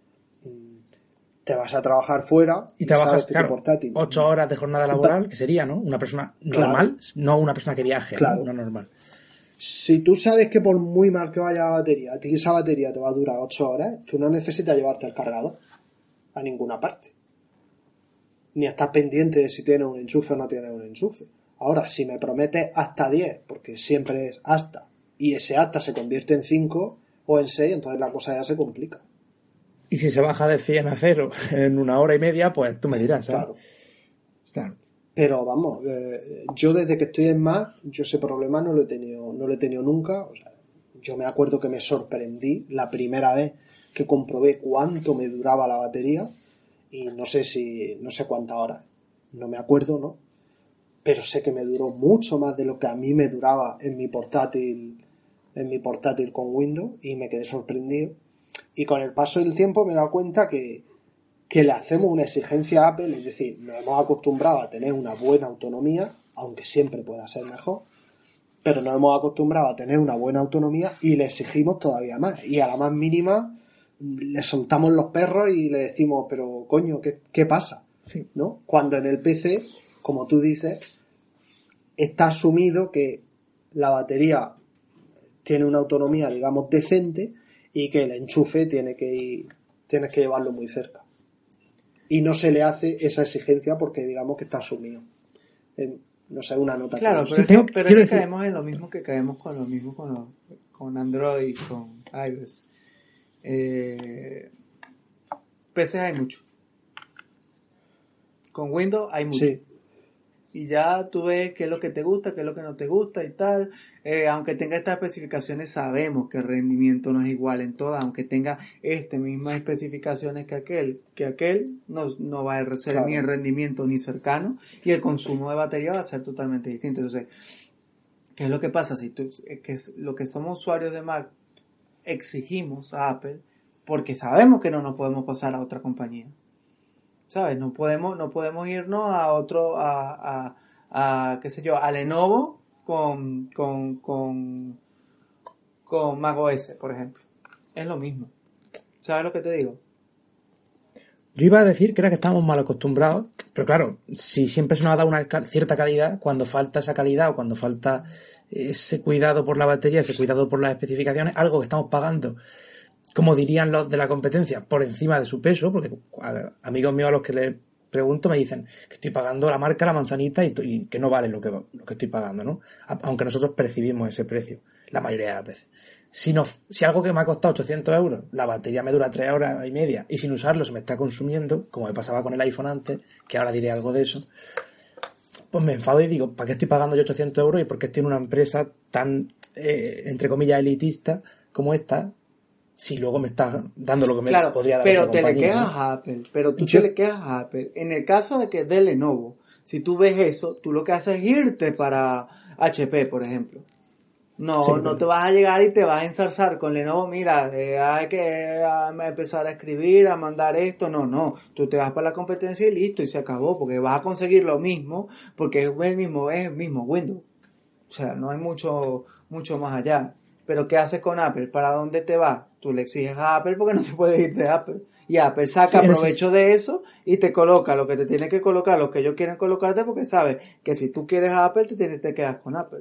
te vas a trabajar fuera y trabajas, que claro, portátil, ocho horas de jornada laboral, que sería, ¿no? Una persona normal, claro. No una persona que viaje, claro. ¿No? Una normal. Si tú sabes que por muy mal que vaya la batería, a ti esa batería te va a durar ocho horas, tú no necesitas llevarte el cargador a ninguna parte. Ni estás pendiente de si tienes un enchufe o no tienes un enchufe. Ahora, si me prometes hasta diez, porque siempre es hasta, y ese hasta se convierte en cinco o en seis, entonces la cosa ya se complica. Y si se baja de cien a cero en una hora y media, pues tú me dirás, ¿sabes? Claro. Claro. Pero vamos, eh, yo desde que estoy en Mac, yo ese problema no lo he tenido, no lo he tenido nunca. O sea, yo me acuerdo que me sorprendí la primera vez que comprobé cuánto me duraba la batería y no sé si, no sé cuántas horas, no me acuerdo, ¿no? Pero sé que me duró mucho más de lo que a mí me duraba en mi portátil, en mi portátil con Windows y me quedé sorprendido. Y con el paso del tiempo me he dado cuenta que, que le hacemos una exigencia a Apple, es decir, nos hemos acostumbrado a tener una buena autonomía, aunque siempre pueda ser mejor, pero nos hemos acostumbrado a tener una buena autonomía y le exigimos todavía más. Y a la más mínima le soltamos los perros y le decimos, pero coño, ¿qué, qué pasa? Sí. ¿No? Cuando en el P C, como tú dices, está asumido que la batería tiene una autonomía, digamos, decente y que el enchufe tiene que ir, tienes que llevarlo muy cerca. Y no se le hace esa exigencia porque digamos que está asumido. Eh, no sé, una nota. Claro, que pero, sí, tengo, es que, pero es que decir... caemos en lo mismo que caemos con lo mismo con, lo, con Android y con iOS. Eh, P C hay mucho. Con Windows hay mucho. Sí. Y ya tú ves qué es lo que te gusta, qué es lo que no te gusta y tal. Eh, aunque tenga estas especificaciones, sabemos que el rendimiento no es igual en todas. Aunque tenga estas mismas especificaciones que aquel, que aquel no, no va a ser claro. Ni el rendimiento ni cercano. Y el consumo de batería va a ser totalmente distinto. Entonces, ¿qué es lo que pasa? Si tú, que es lo que somos usuarios de Mac, exigimos a Apple porque sabemos que no nos podemos pasar a otra compañía. ¿Sabes? No podemos, no podemos irnos a otro, a, a, a qué sé yo, a Lenovo con, con, con, con macOS, por ejemplo. Es lo mismo. ¿Sabes lo que te digo? Yo iba a decir que era que estamos mal acostumbrados, pero claro, si siempre se nos ha dado una cierta calidad, cuando falta esa calidad o cuando falta ese cuidado por la batería, ese cuidado por las especificaciones, algo que estamos pagando, como dirían los de la competencia, por encima de su peso, porque a ver, amigos míos a los que les pregunto me dicen que estoy pagando la marca, la manzanita y, y que no vale lo que, lo que estoy pagando, ¿no? Aunque nosotros percibimos ese precio la mayoría de las veces. Si, no, si algo que me ha costado ochocientos euros, la batería me dura tres horas y media y sin usarlo se me está consumiendo, como me pasaba con el iPhone antes, que ahora diré algo de eso, pues me enfado y digo, ¿para qué estoy pagando yo ochocientos euros y por qué estoy en una empresa tan, eh, entre comillas, elitista como esta, si luego me está dando lo que me claro, podría dar pero otra te le compañía, quejas ¿no? a Apple, pero tú Yo- te le quejas a Apple. En el caso de que de Lenovo, si tú ves eso, tú lo que haces es irte para H P, por ejemplo. No, Sí, no pero- te vas a llegar y te vas a ensalzar con Lenovo, mira, eh, hay que ah, empezar a escribir, a mandar esto, no, no, tú te vas para la competencia y listo, y se acabó, porque vas a conseguir lo mismo, porque es el mismo, es el mismo Windows. O sea, no hay mucho, mucho más allá. Pero ¿qué haces con Apple? ¿Para dónde te vas? Tú le exiges a Apple porque no te puedes ir de Apple. Y Apple saca Sí, en ese- provecho de eso y te coloca lo que te tiene que colocar, lo que ellos quieren colocarte, porque sabes que si tú quieres a Apple, te, tienes, te quedas con Apple.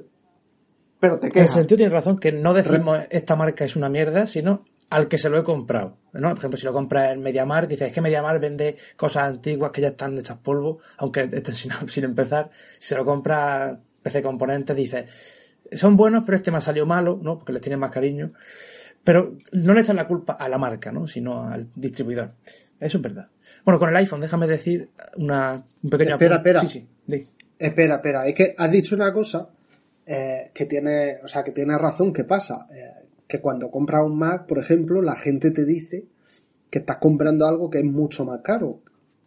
Pero te En el quejas. sentido tienes razón, que no decimos esta marca es una mierda, sino al que se lo he comprado, ¿no? Por ejemplo, si lo compras en MediaMarkt, dices, es que MediaMarkt vende cosas antiguas que ya están hechas polvo, aunque estén sin, sin empezar. Si se lo compras P C Componentes, dices, son buenos, pero este me ha salido malo, ¿no? Porque les tienes más cariño. Pero no le echan la culpa a la marca, ¿no? Sino al distribuidor. Eso es verdad. Bueno, con el iPhone, déjame decir una, un pequeño Espera, apunte. espera. Sí, sí, di. Espera, espera, es que has dicho una cosa eh, que tiene, o sea, que tiene razón. ¿Qué pasa? Eh, que cuando compras un Mac, por ejemplo, la gente te dice que estás comprando algo que es mucho más caro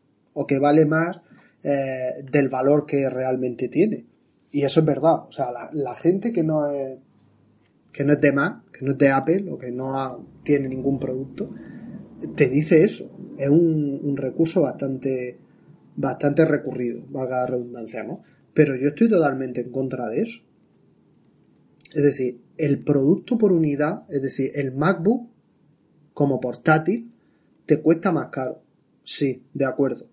o que vale más eh, del valor que realmente tiene. Y eso es verdad. O sea, la, la gente que no es que no es de Mac, que no es de Apple o que no ha- tiene ningún producto, te dice eso. Es un, un recurso bastante bastante recurrido, valga la redundancia, ¿no? Pero yo estoy totalmente en contra de eso. Es decir, el producto por unidad, es decir, el MacBook como portátil, te cuesta más caro. Sí, de acuerdo.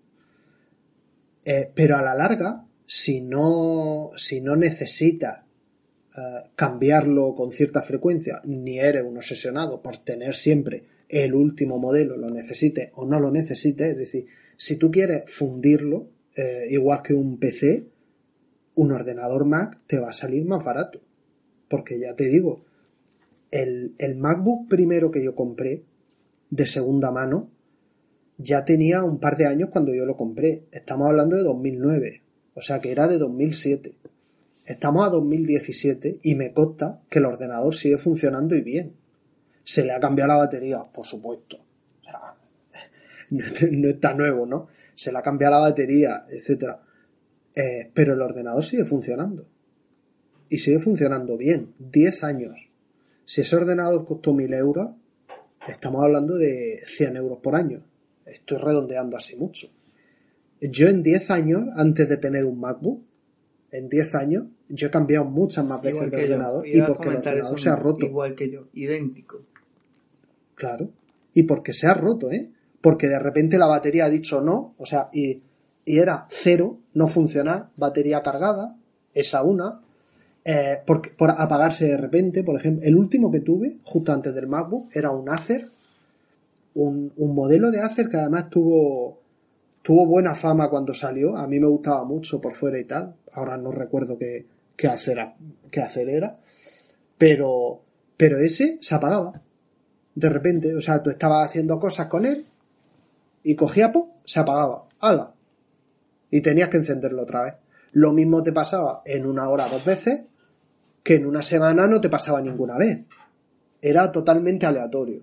Eh, pero a la larga, si no, si no necesitas eh, cambiarlo con cierta frecuencia, ni eres un obsesionado por tener siempre el último modelo, lo necesites o no lo necesites, es decir, si tú quieres fundirlo, eh, igual que un P C, un ordenador Mac te va a salir más barato. Porque ya te digo, el, el MacBook primero que yo compré, de segunda mano, ya tenía un par de años cuando yo lo compré. Estamos hablando de dos mil nueve, o sea que era de dos mil siete. Estamos a dos mil diecisiete y me consta que el ordenador sigue funcionando y bien. Se le ha cambiado la batería, por supuesto. O sea, no, no está nuevo, ¿no? Se le ha cambiado la batería, etcétera. Eh, pero el ordenador sigue funcionando. Y sigue funcionando bien. diez años. Si ese ordenador costó mil euros, estamos hablando de cien euros por año. Estoy redondeando así mucho. Yo en diez años, antes de tener un MacBook, en diez años, yo he cambiado muchas más veces Igual de que yo. ordenador y Iba a porque el comentar ordenador eso se ha mismo. roto. Igual que yo, idéntico. Claro. Y porque se ha roto, ¿eh? Porque de repente la batería ha dicho no, o sea, y, y era cero, no funcionar, batería cargada, esa una, eh, porque, por apagarse de repente, por ejemplo, el último que tuve, justo antes del MacBook, era un Acer, un, un modelo de Acer que además tuvo, tuvo buena fama cuando salió, a mí me gustaba mucho por fuera y tal, ahora no recuerdo qué, qué, Acer, qué Acer era, pero, pero ese se apagaba. De repente, o sea, tú estabas haciendo cosas con él y cogía, ¡pum!, se apagaba. ¡Hala! Y tenías que encenderlo otra vez. Lo mismo te pasaba en una hora dos veces que en una semana no te pasaba ninguna vez. Era totalmente aleatorio.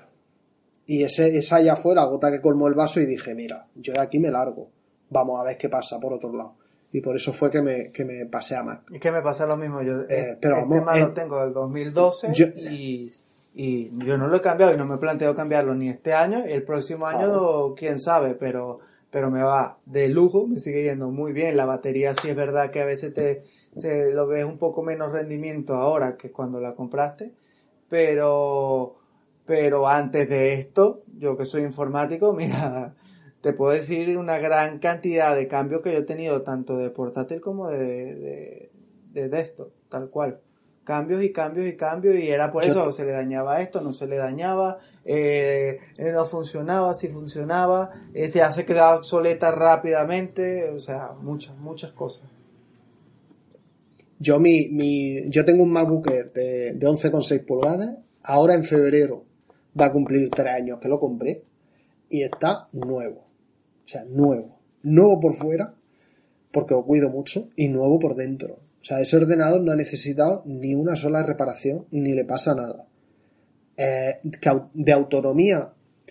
Y ese, esa ya fue la gota que colmó el vaso y dije, mira, yo de aquí me largo. Vamos a ver qué pasa por otro lado. Y por eso fue que me, que me pasé a Mac. Es que me pasa lo mismo. Yo Eh, pero este vamos, Mac eh, lo tengo del dos mil doce yo- y, y yo no lo he cambiado y no me planteo cambiarlo ni este año. El próximo año, Claro. quién sabe, pero pero me va de lujo, me sigue yendo muy bien. La batería sí es verdad que a veces te, te lo ves un poco menos rendimiento ahora que cuando la compraste, pero, pero antes de esto, yo que soy informático, mira, te puedo decir una gran cantidad de cambios que yo he tenido, tanto de portátil como de, de, de desktop, tal cual. Cambios y cambios y cambios, y era por Yo eso, te- se le dañaba esto, no se le dañaba, eh, eh, no funcionaba, sí funcionaba, eh, se hace quedar obsoleta rápidamente, o sea, muchas, muchas cosas. Yo, mi, mi, yo tengo un MacBook Air de, de once coma seis pulgadas. Ahora en febrero va a cumplir tres años que lo compré. Y está nuevo. O sea, nuevo. Nuevo por fuera, porque lo cuido mucho. Y nuevo por dentro. O sea, ese ordenador no ha necesitado ni una sola reparación, ni le pasa nada. Eh, que au- de autonomía,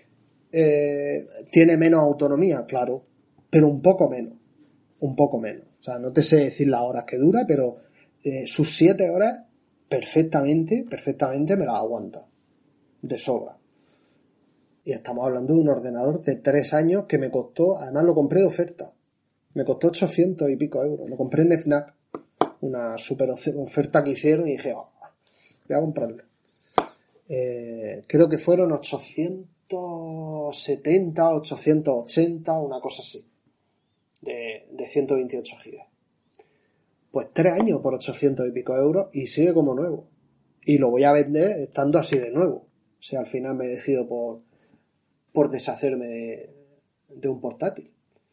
eh, tiene menos autonomía, claro. Pero un poco menos. Un poco menos. O sea, no te sé decir las horas que dura, pero eh, sus siete horas perfectamente, perfectamente me las aguanta. De sobra. Y estamos hablando de un ordenador de tres años que me costó, además lo compré de oferta. Me costó ochocientos y pico euros. Lo compré en FNAC. Una super ofe- oferta que hicieron y dije, oh, voy a comprarlo. Eh, creo que fueron ochocientos setenta, ochocientos ochenta, una cosa así. De, de ciento veintiocho gigas. Pues tres años por ochocientos y pico euros y sigue como nuevo. Y lo voy a vender estando así de nuevo. O sea, al final me decido por, por deshacerme de, de un portátil.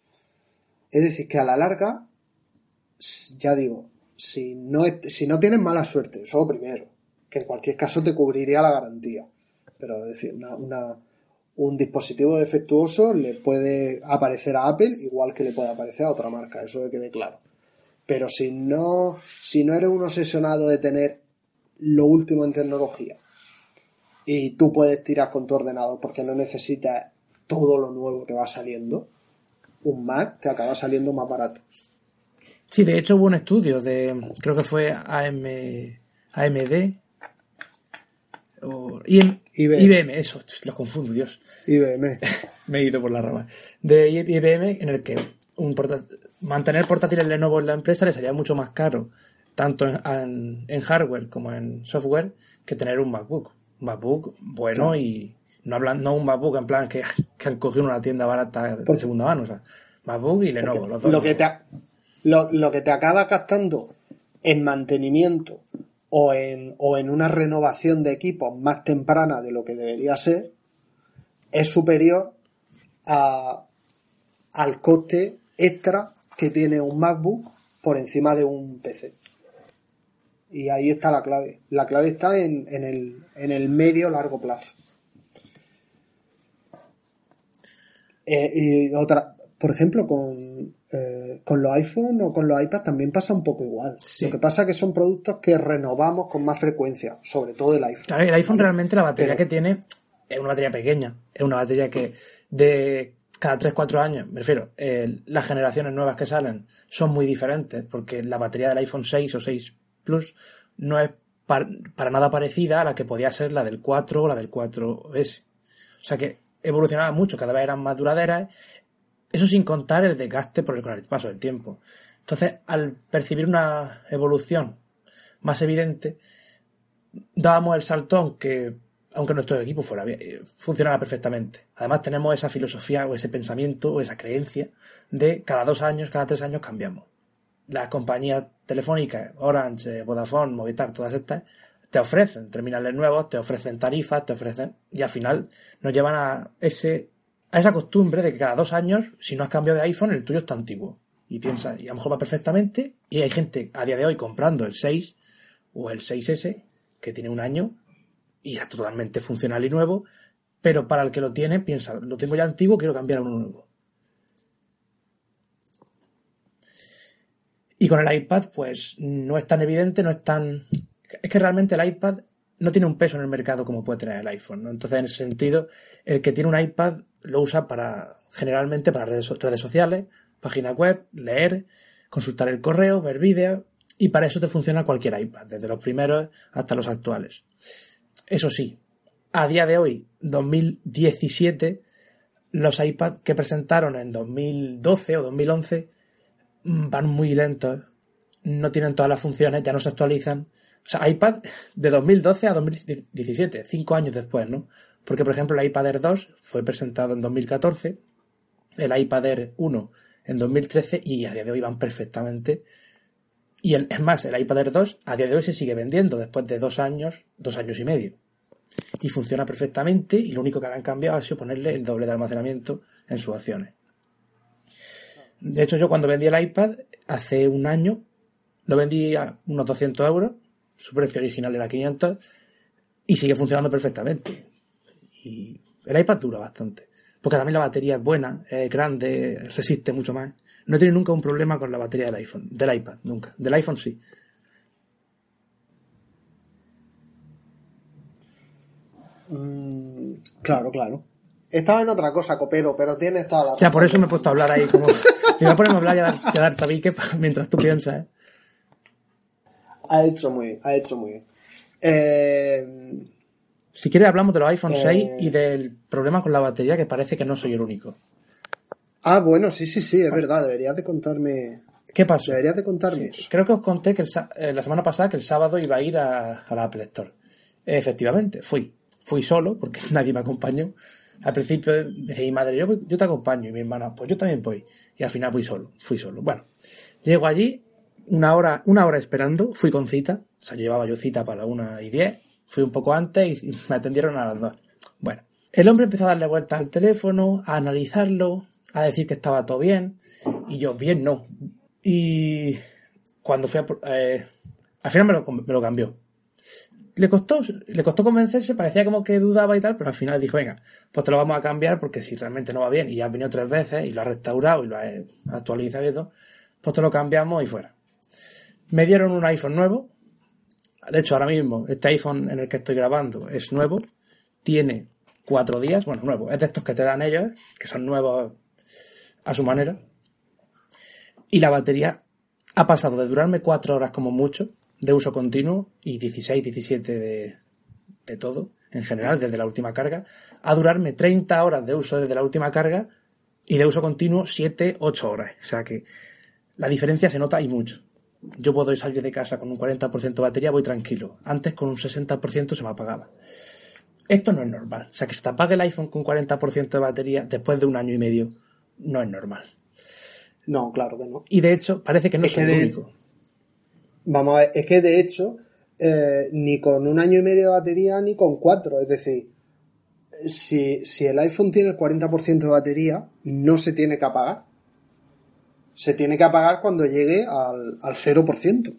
Es decir, que a la larga, s- ya digo, si no, es- si no tienes mala suerte, eso lo primero, que en cualquier caso te cubriría la garantía. Pero es decir, una, una- un dispositivo defectuoso le puede aparecer a Apple igual que le puede aparecer a otra marca, eso que quede claro. Pero si no, si no eres un obsesionado de tener lo último en tecnología y tú puedes tirar con tu ordenador porque no necesitas todo lo nuevo que va saliendo, un Mac te acaba saliendo más barato. Sí, de hecho hubo un estudio de, creo que fue A M, A M D o I M- I B M. I B M, eso, los confundo, Dios. I B M. Me he ido por la rama. De I B M, en el que un porta- mantener portátiles Lenovo en la empresa le salía mucho más caro, tanto en, en- en hardware como en software, que tener un MacBook. Un MacBook bueno, Claro. y no hablan, no un MacBook en plan que, que han cogido una tienda barata de Porque- segunda mano, o sea, MacBook y Lenovo, Porque los dos. lo que te ha- lo, lo que te acaba gastando en mantenimiento o en, o en una renovación de equipos más temprana de lo que debería ser es superior a, al coste extra que tiene un MacBook por encima de un P C. Y ahí está la clave. La clave está en, en el, en el medio largo plazo. Eh, y otra, por ejemplo, con, eh, con los iPhone o con los iPad también pasa un poco igual. Sí. Lo que pasa es que son productos que renovamos con más frecuencia, sobre todo el iPhone. Claro, el iPhone ¿vale? realmente la batería Pero- que tiene es una batería pequeña, es una batería que de cada tres cuatro años, me refiero, eh, las generaciones nuevas que salen son muy diferentes, porque la batería del iPhone seis o seis Plus no es par- para nada parecida a la que podía ser la del cuatro o la del cuatro ese. O sea que evolucionaba mucho, cada vez eran más duraderas, eso sin contar el desgaste por el, con el paso del tiempo. Entonces, al percibir una evolución más evidente, dábamos el saltón que, aunque nuestro equipo fuera bien, eh, funcionara perfectamente. Además, tenemos esa filosofía o ese pensamiento o esa creencia de cada dos años, cada tres años cambiamos. Las compañías telefónicas, Orange, eh, Vodafone, Movistar, todas estas, te ofrecen terminales nuevos, te ofrecen tarifas, te ofrecen, y al final nos llevan a ese a esa costumbre de que cada dos años, si no has cambiado de iPhone, el tuyo está antiguo. Y piensas, y a lo mejor va perfectamente, y hay gente a día de hoy comprando el seis o el seis ese, que tiene un año, y es totalmente funcional y nuevo, pero para el que lo tiene, piensa, lo tengo ya antiguo, quiero cambiar a uno nuevo. Y con el iPad, pues, no es tan evidente, no es tan... Es que realmente el iPad no tiene un peso en el mercado como puede tener el iPhone, ¿no? Entonces, en ese sentido, el que tiene un iPad lo usa para, generalmente, para redes, redes sociales, páginas web, leer, consultar el correo, ver vídeos, y para eso te funciona cualquier iPad, desde los primeros hasta los actuales. Eso sí, a día de hoy, dos mil diecisiete, los iPad que presentaron en dos mil doce o dos mil once van muy lentos, no tienen todas las funciones, ya no se actualizan. O sea, iPad de dos mil doce a dos mil diecisiete, cinco años después, ¿no? Porque, por ejemplo, el iPad Air dos fue presentado en dos mil catorce, el iPad Air uno en dos mil trece y a día de hoy van perfectamente. Y el, es más, el iPad Air dos a día de hoy se sigue vendiendo después de dos años, dos años y medio. Y funciona perfectamente y lo único que han cambiado ha sido ponerle el doble de almacenamiento en sus opciones. De hecho, yo cuando vendí el iPad hace un año, lo vendí a unos doscientos euros, su precio original era quinientos y sigue funcionando perfectamente. Y el iPad dura bastante, porque también la batería es buena, es grande, resiste mucho más. No he tenido nunca un problema con la batería del iPhone, del iPad, nunca. Del iPhone sí. Mm, claro, claro. Estaba en otra cosa, copero, pero tienes toda la razón. Ya, por eso me he puesto a hablar ahí como... Me voy a ponerme a hablar y a dar, y a dar tabique mientras tú piensas, ¿eh? Ha hecho muy bien, ha hecho muy bien. Eh... Si quieres hablamos de los iPhone eh... seis y del problema con la batería, que parece que no soy el único. Ah, bueno, sí, sí, sí, es verdad. Deberías de contarme... ¿Qué pasó? Deberías de contarme Sí, eso. creo que os conté que el, eh, la semana pasada que el sábado iba a ir a, a la Apple Store. Efectivamente, fui. Fui solo, porque nadie me acompañó. Al principio me decía mi madre, yo, yo te acompaño. Y mi hermana, pues yo también voy. Y al final fui solo, fui solo. Bueno, llego allí, una hora, una hora esperando, fui con cita. O sea, yo llevaba yo cita para la una y diez. Fui un poco antes y me atendieron a las dos. Bueno, el hombre empezó a darle vueltas al teléfono, a analizarlo, a decir que estaba todo bien. Y yo, bien, no. Y cuando fui a... Eh, al final me lo, me lo cambió. Le costó, le costó convencerse, parecía como que dudaba y tal, pero al final dijo, venga, pues te lo vamos a cambiar porque si realmente no va bien y ya has venido tres veces y lo has restaurado y lo has actualizado y todo, pues te lo cambiamos y fuera. Me dieron un iPhone nuevo. De hecho, ahora mismo, este iPhone en el que estoy grabando es nuevo. Tiene cuatro días, bueno, nuevo, es de estos que te dan ellos, que son nuevos a su manera. Y la batería ha pasado de durarme cuatro horas como mucho, de uso continuo, y dieciséis, diecisiete de, de todo, en general, desde la última carga, a durarme treinta horas de uso desde la última carga, y de uso continuo siete, ocho horas. O sea que la diferencia se nota y mucho. Yo puedo salir de casa con un cuarenta por ciento de batería, voy tranquilo. Antes con un sesenta por ciento se me apagaba. Esto no es normal. O sea, que se te apague el iPhone con cuarenta por ciento de batería después de un año y medio, no es normal. No, claro que no. Y de hecho, parece que no es soy que el de... único. Vamos a ver, es que de hecho, eh, ni con un año y medio de batería, ni con cuatro. Es decir, si, si el iPhone tiene el cuarenta por ciento de batería, no se tiene que apagar. Se tiene que apagar cuando llegue al, al cero por ciento.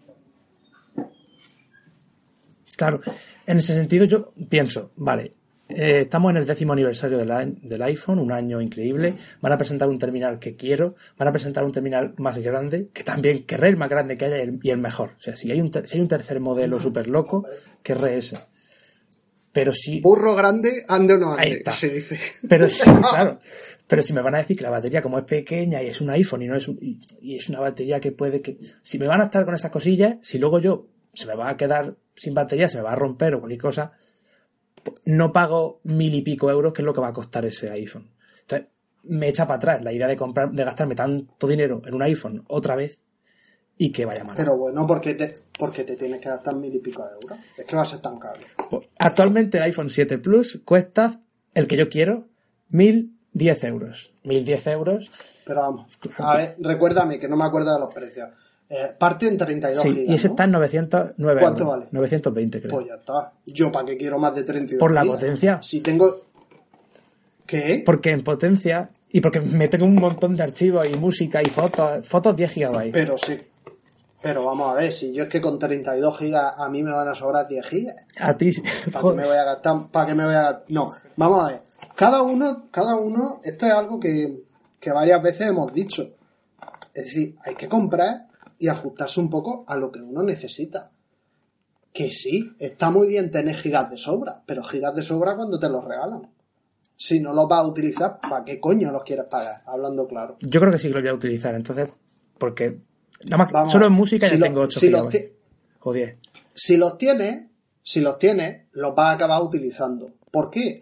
Claro, en ese sentido yo pienso, vale, eh, estamos en el décimo aniversario de la, del iPhone, un año increíble, van a presentar un terminal que quiero, van a presentar un terminal más grande, que también querré el más grande que haya y el, y el mejor. O sea, si hay un, ter, si hay un tercer modelo súper loco, querré ese. Pero si... Burro grande, ande o no ande, ahí está. se dice. Pero sí, claro. Pero si me van a decir que la batería como es pequeña y es un iPhone y no es un, y, y es una batería que puede que... Si me van a estar con esas cosillas, si luego yo se me va a quedar sin batería, se me va a romper o cualquier cosa, no pago mil y pico euros, que es lo que va a costar ese iPhone. Entonces, me echa para atrás la idea de comprar, de gastarme tanto dinero en un iPhone otra vez y que vaya mal. Pero bueno, porque te, porque te tienes que gastar mil y pico de euros. Es que va a ser tan caro. Actualmente el iPhone siete Plus cuesta, el que yo quiero, mil diez euros. mil diez euros. Pero vamos, a ver, recuérdame que no me acuerdo de los precios. Eh, parte en treinta y dos sí, gigas, y ese ¿no? está en novecientos nueve ¿Cuánto euros. vale? novecientos veinte, creo. Pues ya está. Yo, ¿para qué quiero más de treinta y dos Por la gigas? potencia. Si tengo... ¿Qué? Porque en potencia, y porque me tengo un montón de archivos y música y fotos, fotos diez gigabytes. Pero sí. Pero vamos a ver, si yo es que con treinta y dos gigas a mí me van a sobrar diez gigas. A ti, ¿Para qué me voy a gastar? ¿Para qué me voy a...? No, vamos a ver. Cada uno, cada uno, esto es algo que, que varias veces hemos dicho. Es decir, hay que comprar y ajustarse un poco a lo que uno necesita. Que sí, está muy bien tener gigas de sobra, pero gigas de sobra cuando te los regalan. Si no los vas a utilizar, ¿para qué coño los quieres pagar? Hablando claro. Yo creo que sí que los voy a utilizar, entonces, porque nada más Vamos, solo en música si ya lo, tengo ocho si gigabytes. ti- O diez. Si los tienes, si los tienes, los vas a acabar utilizando. ¿Por qué?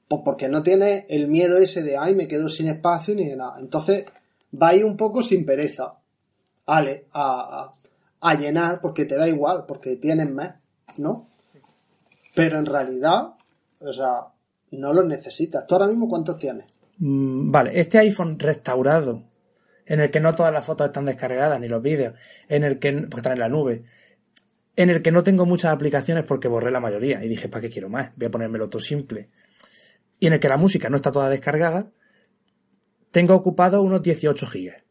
Pues porque no tienes el miedo ese de, ay, me quedo sin espacio ni de nada. Entonces, va a ir un poco sin pereza, ¿vale? A, a, a llenar, porque te da igual, porque tienes más, ¿no? Pero en realidad, o sea, no los necesitas. ¿Tú ahora mismo cuántos tienes? Mm, vale, este iPhone restaurado, en el que no todas las fotos están descargadas, ni los vídeos, en el que, porque están en la nube, en el que no tengo muchas aplicaciones porque borré la mayoría, y dije, ¿para qué quiero más? Voy a ponérmelo todo simple. Y en el que la música no está toda descargada, tengo ocupado unos dieciocho gigas.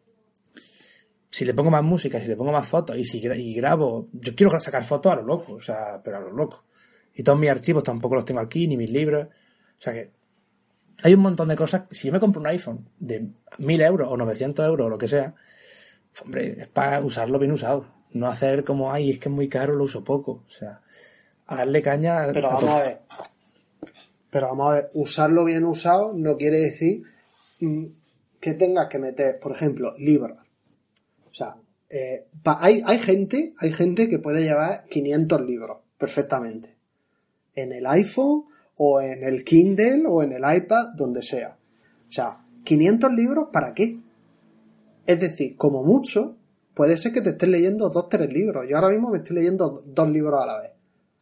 Si le pongo más música, si le pongo más fotos, y si y grabo, yo quiero sacar fotos a lo loco, o sea, pero a lo loco. Y todos mis archivos tampoco los tengo aquí, ni mis libros. O sea que hay un montón de cosas. Si yo me compro un iPhone de mil euros o novecientos euros o lo que sea, hombre, es para usarlo bien usado. No hacer como, ay, es que es muy caro, lo uso poco. O sea, a darle caña. Pero a vamos todo. a ver. Pero vamos a ver, usarlo bien usado no quiere decir mmm, que tengas que meter, por ejemplo, libros. O sea, eh, pa, hay, hay gente, hay gente que puede llevar quinientos libros perfectamente. En el iPhone, o en el Kindle, o en el iPad, donde sea. O sea, quinientos libros, ¿para qué? Es decir, como mucho, puede ser que te estés leyendo dos, tres libros. Yo ahora mismo me estoy leyendo dos libros a la vez.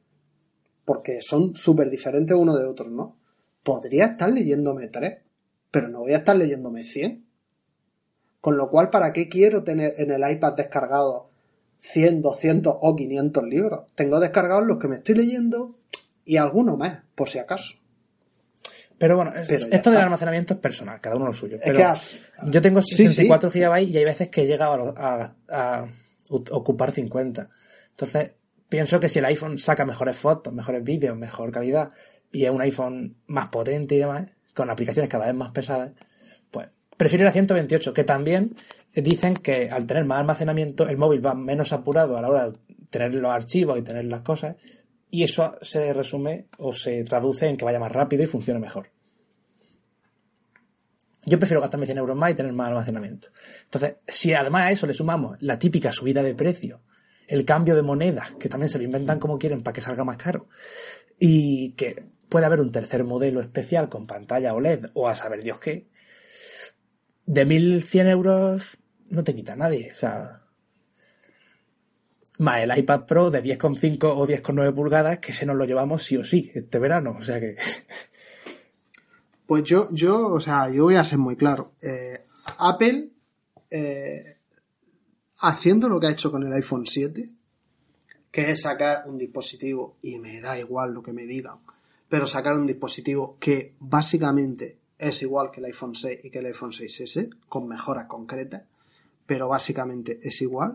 Porque son súper diferentes uno de otro, ¿no? Podría estar leyéndome tres, pero no voy a estar leyéndome cien. Con lo cual, ¿para qué quiero tener en el iPad descargados cien, doscientos o quinientos libros? Tengo descargados los que me estoy leyendo y alguno más, por si acaso. Pero bueno, pero esto está. del almacenamiento es personal, cada uno lo suyo. Es Pero que has... yo tengo sesenta y cuatro sí, sí. gigabytes y hay veces que he llegado a, a, a ocupar cincuenta. Entonces, pienso que si el iPhone saca mejores fotos, mejores vídeos, mejor calidad, y es un iPhone más potente y demás, con aplicaciones cada vez más pesadas, pues prefiero ir a ciento veintiocho, que también dicen que al tener más almacenamiento, el móvil va menos apurado a la hora de tener los archivos y tener las cosas, y eso se resume o se traduce en que vaya más rápido y funcione mejor. Yo prefiero gastarme cien euros más y tener más almacenamiento. Entonces, si además a eso le sumamos la típica subida de precio, el cambio de monedas, que también se lo inventan como quieren para que salga más caro, y que puede haber un tercer modelo especial con pantalla O L E D o a saber Dios qué, de mil cien euros no te quita nadie. O sea, más el iPad Pro de diez coma cinco o diez coma nueve pulgadas, que se nos lo llevamos sí o sí este verano. O sea que... Pues yo, yo, o sea, yo voy a ser muy claro. Eh, Apple, eh, haciendo lo que ha hecho con el iPhone siete, que es sacar un dispositivo, y me da igual lo que me digan, pero sacar un dispositivo que básicamente es igual que el iPhone seis y que el iPhone seis ese, con mejoras concretas, pero básicamente es igual.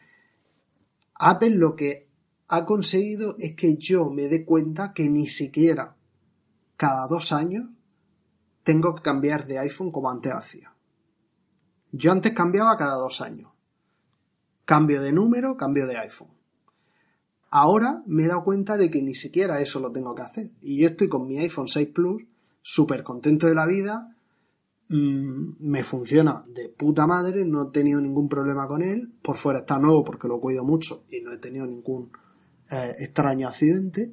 Apple lo que ha conseguido es que yo me dé cuenta que ni siquiera cada dos años tengo que cambiar de iPhone como antes hacía. Yo antes cambiaba cada dos años. Cambio de número, cambio de iPhone. Ahora me he dado cuenta de que ni siquiera eso lo tengo que hacer. Y yo estoy con mi iPhone seis Plus, súper contento de la vida. Mmm, me funciona de puta madre, no he tenido ningún problema con él. Por fuera está nuevo porque lo cuido mucho y no he tenido ningún eh, extraño accidente.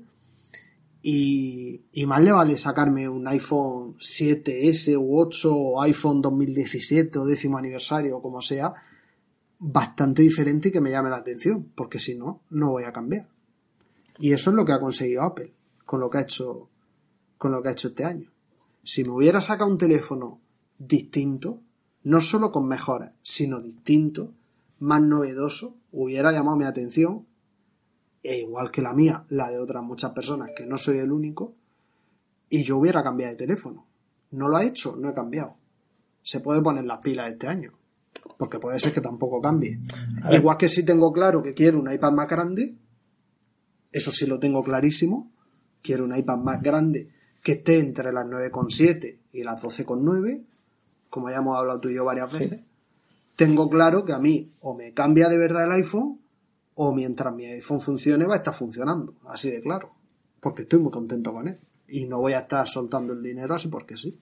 Y, y más le vale sacarme un iPhone siete ese u ocho o iPhone dos mil diecisiete o décimo aniversario o como sea, bastante diferente y que me llame la atención, porque si no, no voy a cambiar. Y eso es lo que ha conseguido Apple con lo que ha hecho, con lo que ha hecho este año. Si me hubiera sacado un teléfono distinto, no solo con mejoras, sino distinto, más novedoso, hubiera llamado mi atención, e igual que la mía, la de otras muchas personas, que no soy el único, y yo hubiera cambiado de teléfono. No lo ha hecho, no he cambiado. Se puede poner las pilas este año, porque puede ser que tampoco cambie. Igual que si tengo claro que quiero un iPad más grande, eso sí lo tengo clarísimo, quiero un iPad más grande que esté entre las nueve coma siete y las doce coma nueve, como ya hemos hablado tú y yo varias veces. Sí. Tengo claro que a mí o me cambia de verdad el iPhone, o mientras mi iPhone funcione va a estar funcionando, así de claro, porque estoy muy contento con él y no voy a estar soltando el dinero así porque sí.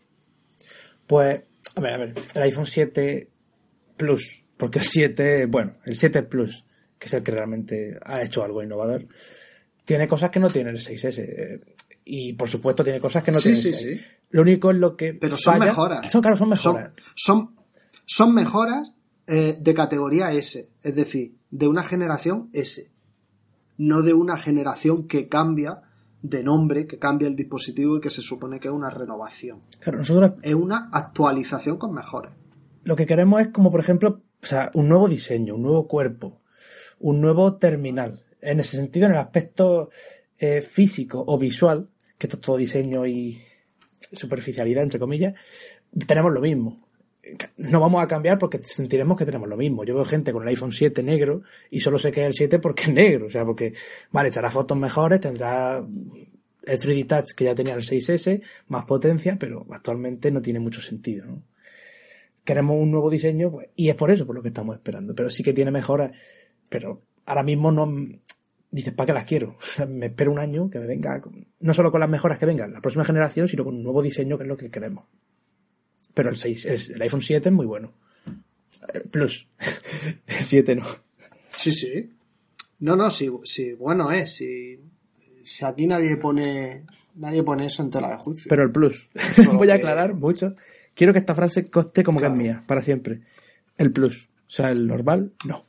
Pues, a ver, a ver, el iPhone siete Plus, porque el siete, bueno, el siete Plus, que es el que realmente ha hecho algo innovador, tiene cosas que no tiene el seis ese. eh, Y por supuesto tiene cosas que no Sí, tiene sí, el seis. sí. Lo único es lo que. Pero son falla- mejoras. Son, claro, son mejoras. Son, son, son mejoras eh, de categoría S, es decir, de una generación S, no de una generación que cambia de nombre, que cambia el dispositivo y que se supone que es una renovación. Claro, nosotros Es una actualización con mejoras. lo que queremos es como, por ejemplo, o sea, un nuevo diseño, un nuevo cuerpo, un nuevo terminal. En ese sentido, en el aspecto eh, físico o visual, que esto es todo diseño y superficialidad, entre comillas, tenemos lo mismo. No vamos a cambiar porque sentiremos que tenemos lo mismo. Yo veo gente con el iPhone siete negro y solo sé que es el siete porque es negro. O sea, porque, vale, echará fotos mejores, tendrá el tres D Touch que ya tenía el seis ese, más potencia, pero actualmente no tiene mucho sentido, ¿no? Queremos un nuevo diseño, pues, y es por eso por lo que estamos esperando. Pero sí que tiene mejoras, pero ahora mismo no... Dices, ¿para qué las quiero? O sea, me espero un año que me venga, con- no solo con las mejoras que vengan la próxima generación, sino con un nuevo diseño que es lo que queremos. Pero el seis, el, el iPhone siete es muy bueno. El Plus. El siete no. Sí, sí. No, no, sí, sí bueno es, si, si aquí nadie pone nadie pone eso en tela de juicio. Pero el Plus. Solo Voy a que- aclarar mucho. Quiero que esta frase coste como Claro. que es mía, para siempre. El Plus. O sea, el normal, no.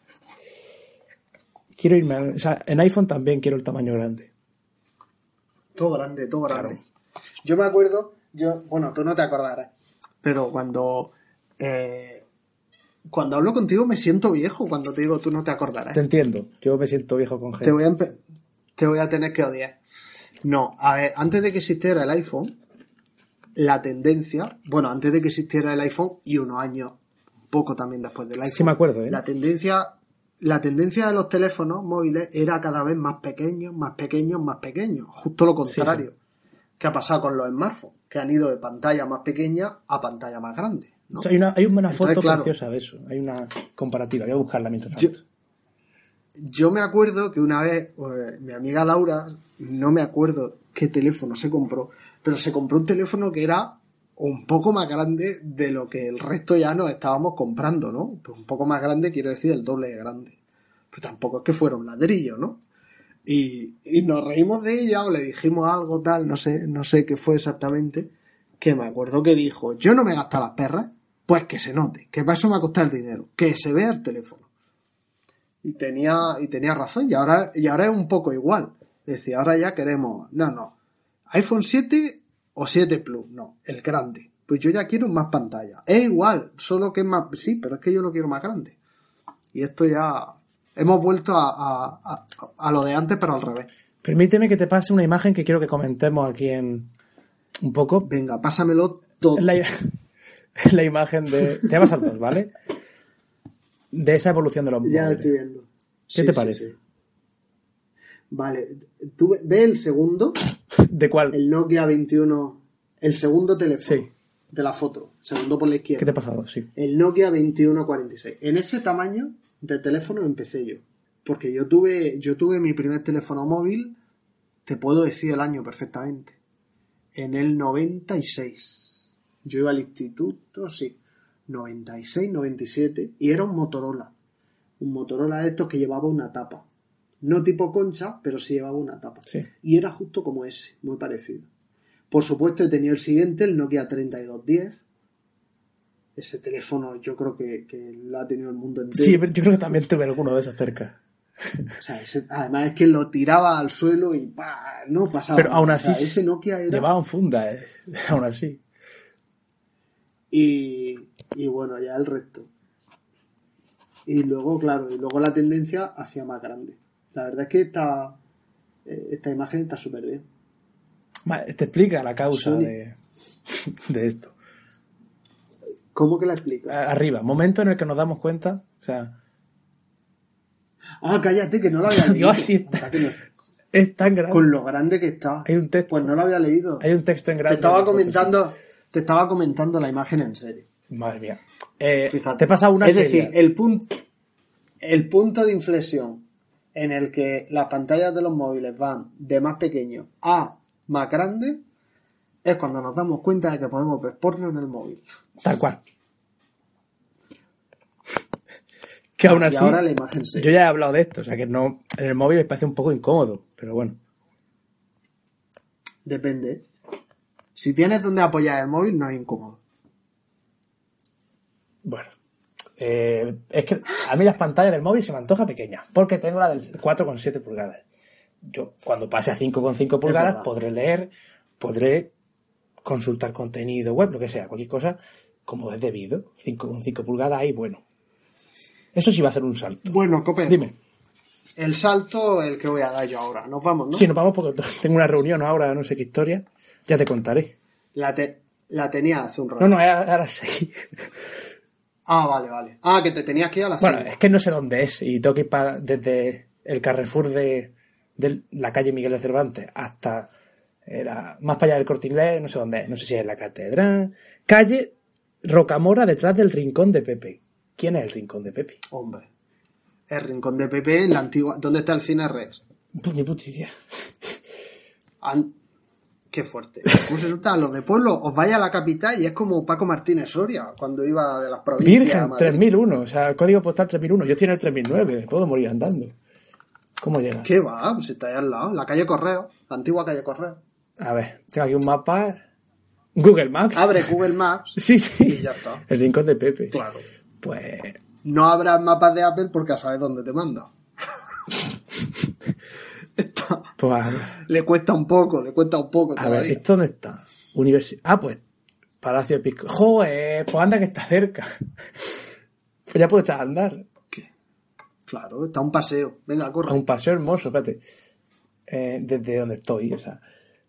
Quiero irme al... O sea, en iPhone también quiero el tamaño grande. Todo grande, todo grande. Claro. Yo me acuerdo, yo, bueno, tú no te acordarás, pero cuando eh, cuando hablo contigo me siento viejo cuando te digo tú no te acordarás. Te entiendo. Yo me siento viejo con gente. Te voy a empe- te voy a tener que odiar. No, a ver, antes de que existiera el iPhone, la tendencia, bueno, antes de que existiera el iPhone y unos años, poco también después del iPhone. Sí me acuerdo, ¿eh? La tendencia, la tendencia de los teléfonos móviles era cada vez más pequeños, más pequeños, más pequeños. Justo lo contrario. ¿Qué ha pasado con los smartphones? Que han ido de pantalla más pequeña a pantalla más grande, ¿no? O sea, hay una, hay una Entonces, foto claro, preciosa de eso. Hay una comparativa. Voy a buscarla mientras Yo, tanto. yo me acuerdo que una vez eh, mi amiga Laura, no me acuerdo qué teléfono se compró, pero se compró un teléfono que era un poco más grande de lo que el resto ya nos estábamos comprando, ¿no? Pues un poco más grande, quiero decir, el doble de grande. Pues tampoco es que fuera un ladrillo, ¿no? Y, y nos reímos de ella o le dijimos algo tal, no sé, no sé qué fue exactamente, que me acuerdo que dijo, yo no me gasto las perras, pues que se note, que para eso me ha costado el dinero, que se vea el teléfono. Y tenía, y tenía razón, y ahora, y ahora es un poco igual. Es decir, ahora ya queremos, no, no, iPhone siete o siete Plus, no, el grande. Pues yo ya quiero más pantalla. Es igual, solo que es más, sí, pero es que yo lo quiero más grande. Y esto ya, hemos vuelto a, a, a, a lo de antes, pero al revés. Permíteme que te pase una imagen que quiero que comentemos aquí en un poco. Venga, pásamelo todo. Es la, es la imagen de... Te vas al dos, ¿vale? De esa evolución de los Ya lo móviles. estoy viendo. ¿Qué te parece? sí. Vale, tú ve, ve el segundo, ¿De cuál? el Nokia veintiuno, el segundo teléfono Sí. de la foto, segundo por la izquierda. ¿Qué te ha pasado? Sí. El Nokia veintiuno cuarenta y seis. En ese tamaño de teléfono empecé yo. Porque yo tuve, yo tuve mi primer teléfono móvil, te puedo decir el año perfectamente. En el noventa y seis. Yo iba al instituto, sí. noventa y seis, noventa y siete. Y era un Motorola. Un Motorola de estos que llevaba una tapa. No tipo concha, pero sí llevaba una tapa. Sí. Y era justo como ese, muy parecido. Por supuesto he tenido el siguiente, el Nokia treinta y dos diez. Ese teléfono yo creo que, que lo ha tenido el mundo entero. Sí, yo creo que también tuve alguno de esos cerca. O sea, ese- además es que lo tiraba al suelo y ¡pah! No pasaba Pero nada. aún O así sea, ese Nokia era... llevaban funda, eh. Aún así. Y, y bueno, ya el resto. Y luego, claro, y luego la tendencia hacia más grande. La verdad es que esta, eh, esta imagen está súper bien. Va, te explica la causa Sony. de, de esto. ¿Cómo que la explica? A- Arriba, momento en el que nos damos cuenta, o sea, Ah, cállate, que no lo había leído. Dios, sí está. Anda, que no- es tan grande. Con lo grande que está. Hay un texto. Pues no lo había leído. Hay un texto en Te grande. estaba en la foto, comentando, te estaba comentando la imagen en serio. sí. Madre mía. Eh, Fíjate. te pasa una es serie. decir, el punto, el punto de inflexión en el que las pantallas de los móviles van de más pequeño a más grande es cuando nos damos cuenta de que podemos ver porno en el móvil. Tal cual. Que aún Y así, ahora la imagen yo seria. ya he hablado de esto, o sea que no, en el móvil me parece un poco incómodo, pero bueno, Depende. Si tienes donde apoyar el móvil, no es incómodo. Bueno, eh, es que a mí las pantallas del móvil se me antoja pequeñas, porque tengo la del cuatro coma siete pulgadas. Yo, cuando pase a cinco coma cinco pulgadas, podré leer, podré consultar contenido web, lo que sea, cualquier cosa, como es debido. cinco coma cinco pulgadas ahí, bueno. Eso sí va a ser un salto. Bueno, Cope. Dime. El salto, el que voy a dar yo ahora. Nos vamos, ¿no? Sí, nos vamos porque tengo una reunión ahora, no sé qué historia. Ya te contaré. La, te, la tenía hace un rato. No, no, ahora sí. Ah, vale, vale. Ah, que te tenías que ir a la Bueno, cena. es que no sé dónde es y tengo que ir para, desde el Carrefour de, de la calle Miguel de Cervantes hasta era más para allá del Corte Inglés, no sé dónde es, no sé si es la Catedral. Calle Rocamora, detrás del Rincón de Pepe. ¿Quién es el Rincón de Pepe? Hombre. El Rincón de Pepe, la antigua... ¿Dónde está el Cine Rex? Pues ni puta idea. An... Qué fuerte. ¿Cómo se nota? Los de pueblo, os vais a la capital y es como Paco Martínez Soria, cuando iba de las provincias. Virgen, a Madrid. tres mil uno, o sea, código postal tres mil uno. Yo estoy en el tres mil nueve, me puedo morir andando. ¿Cómo llega? ¿Qué va? Pues está ahí al lado, la calle Correo, la antigua calle Correo. A ver, tengo aquí un mapa. Google Maps. Abre Google Maps Sí, sí. y ya está. El Rincón de Pepe. Claro. Pues... No habrá mapas de Apple porque sabes dónde te manda. Está... pues a ver. Le cuesta un poco, le cuesta un poco A todavía. ver, ¿esto dónde está? Universidad. Ah, pues Palacio de Pisco. Joder, pues anda que está cerca. Pues ya puedo echar a andar. ¿Qué? Claro, está un paseo. Venga, corre. A un paseo hermoso, espérate. Eh, desde donde estoy, o sea.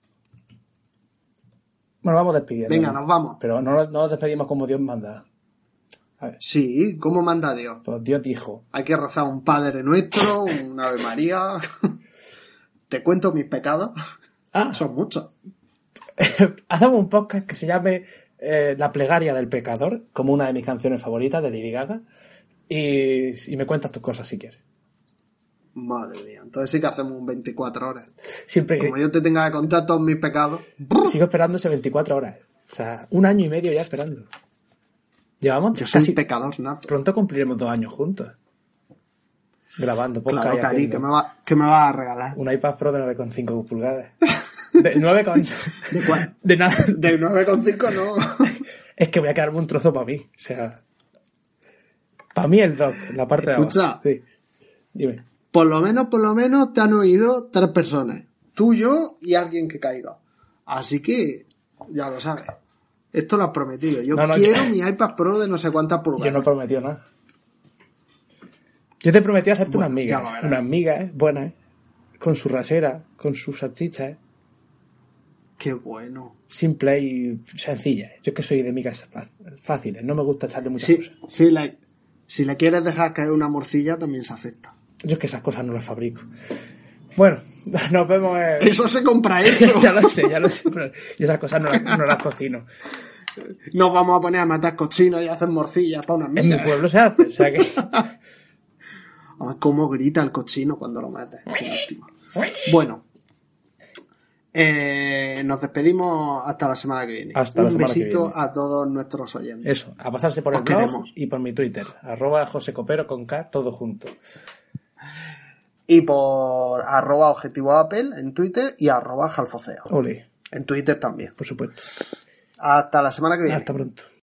Bueno, vamos despidiendo. Venga, nos vamos. Pero no, no nos despedimos como Dios manda. A ver, Sí, ¿cómo manda Dios? pues Dios dijo. Hay que rezar un Padre Nuestro, un Ave María. Te cuento mis pecados. Ah, Son muchos. hacemos un podcast que se llame eh, La plegaria del pecador, como una de mis canciones favoritas de Lady Gaga. Y, y me cuentas tus cosas si quieres. Madre mía, entonces sí que hacemos un veinticuatro horas. Siempre Como yo te tenga que contar todos mis pecados. sigo esperando ese veinticuatro horas. O sea, un año y medio ya esperando. Llevamos Yo soy casi... un pecador nato. Pronto cumpliremos dos años juntos. Grabando podcast Claro, y Cari, haciendo que me, va, que me vas a regalar. un iPad Pro de nueve coma cinco pulgadas. De nueve con... ¿De cuál? De nada. De nueve coma cinco no. Es que voy a quedarme un trozo para mí. O sea... Para mí el dock, la parte Escucha. de abajo. Sí. Dime. Por lo menos, por lo menos te han oído tres personas. Tú, yo y alguien que caiga. Así que, ya lo sabes. Esto lo has prometido. Yo No, no, quiero yo- mi iPad Pro de no sé cuántas pulgadas. Yo no he prometido nada. Yo te prometí hacerte Bueno, una amiga. ya lo verás. Una amiga, ¿eh? Buena, ¿eh? Con su rasera, con sus salchichas, ¿eh? Qué bueno. Simple y sencilla. ¿eh? Yo es que soy de migas fá- fáciles. No me gusta echarle muchas Sí, cosas. sí, la- si le quieres dejar caer una morcilla, también se acepta. Yo es que esas cosas no las fabrico. Bueno, nos vemos en... Eso se compra eso. ya lo sé, ya lo sé, pero yo esas cosas no las, no las cocino. Nos vamos a poner a matar cochinos y a hacer morcillas para unas En mi migas. pueblo se hace, o sea que... Ah, cómo grita el cochino cuando lo matas. Qué lástima. Bueno, eh, nos despedimos hasta la semana que viene. Hasta la Un semana que besito viene. a todos nuestros oyentes. Eso, a pasarse por el Os blog queremos. y por mi Twitter, arroba José Copero con K, todo junto. Y por arroba objetivo Apple en Twitter y arroba jalfoceo. Ole, En Twitter también. por supuesto. Hasta la semana que viene. Hasta pronto.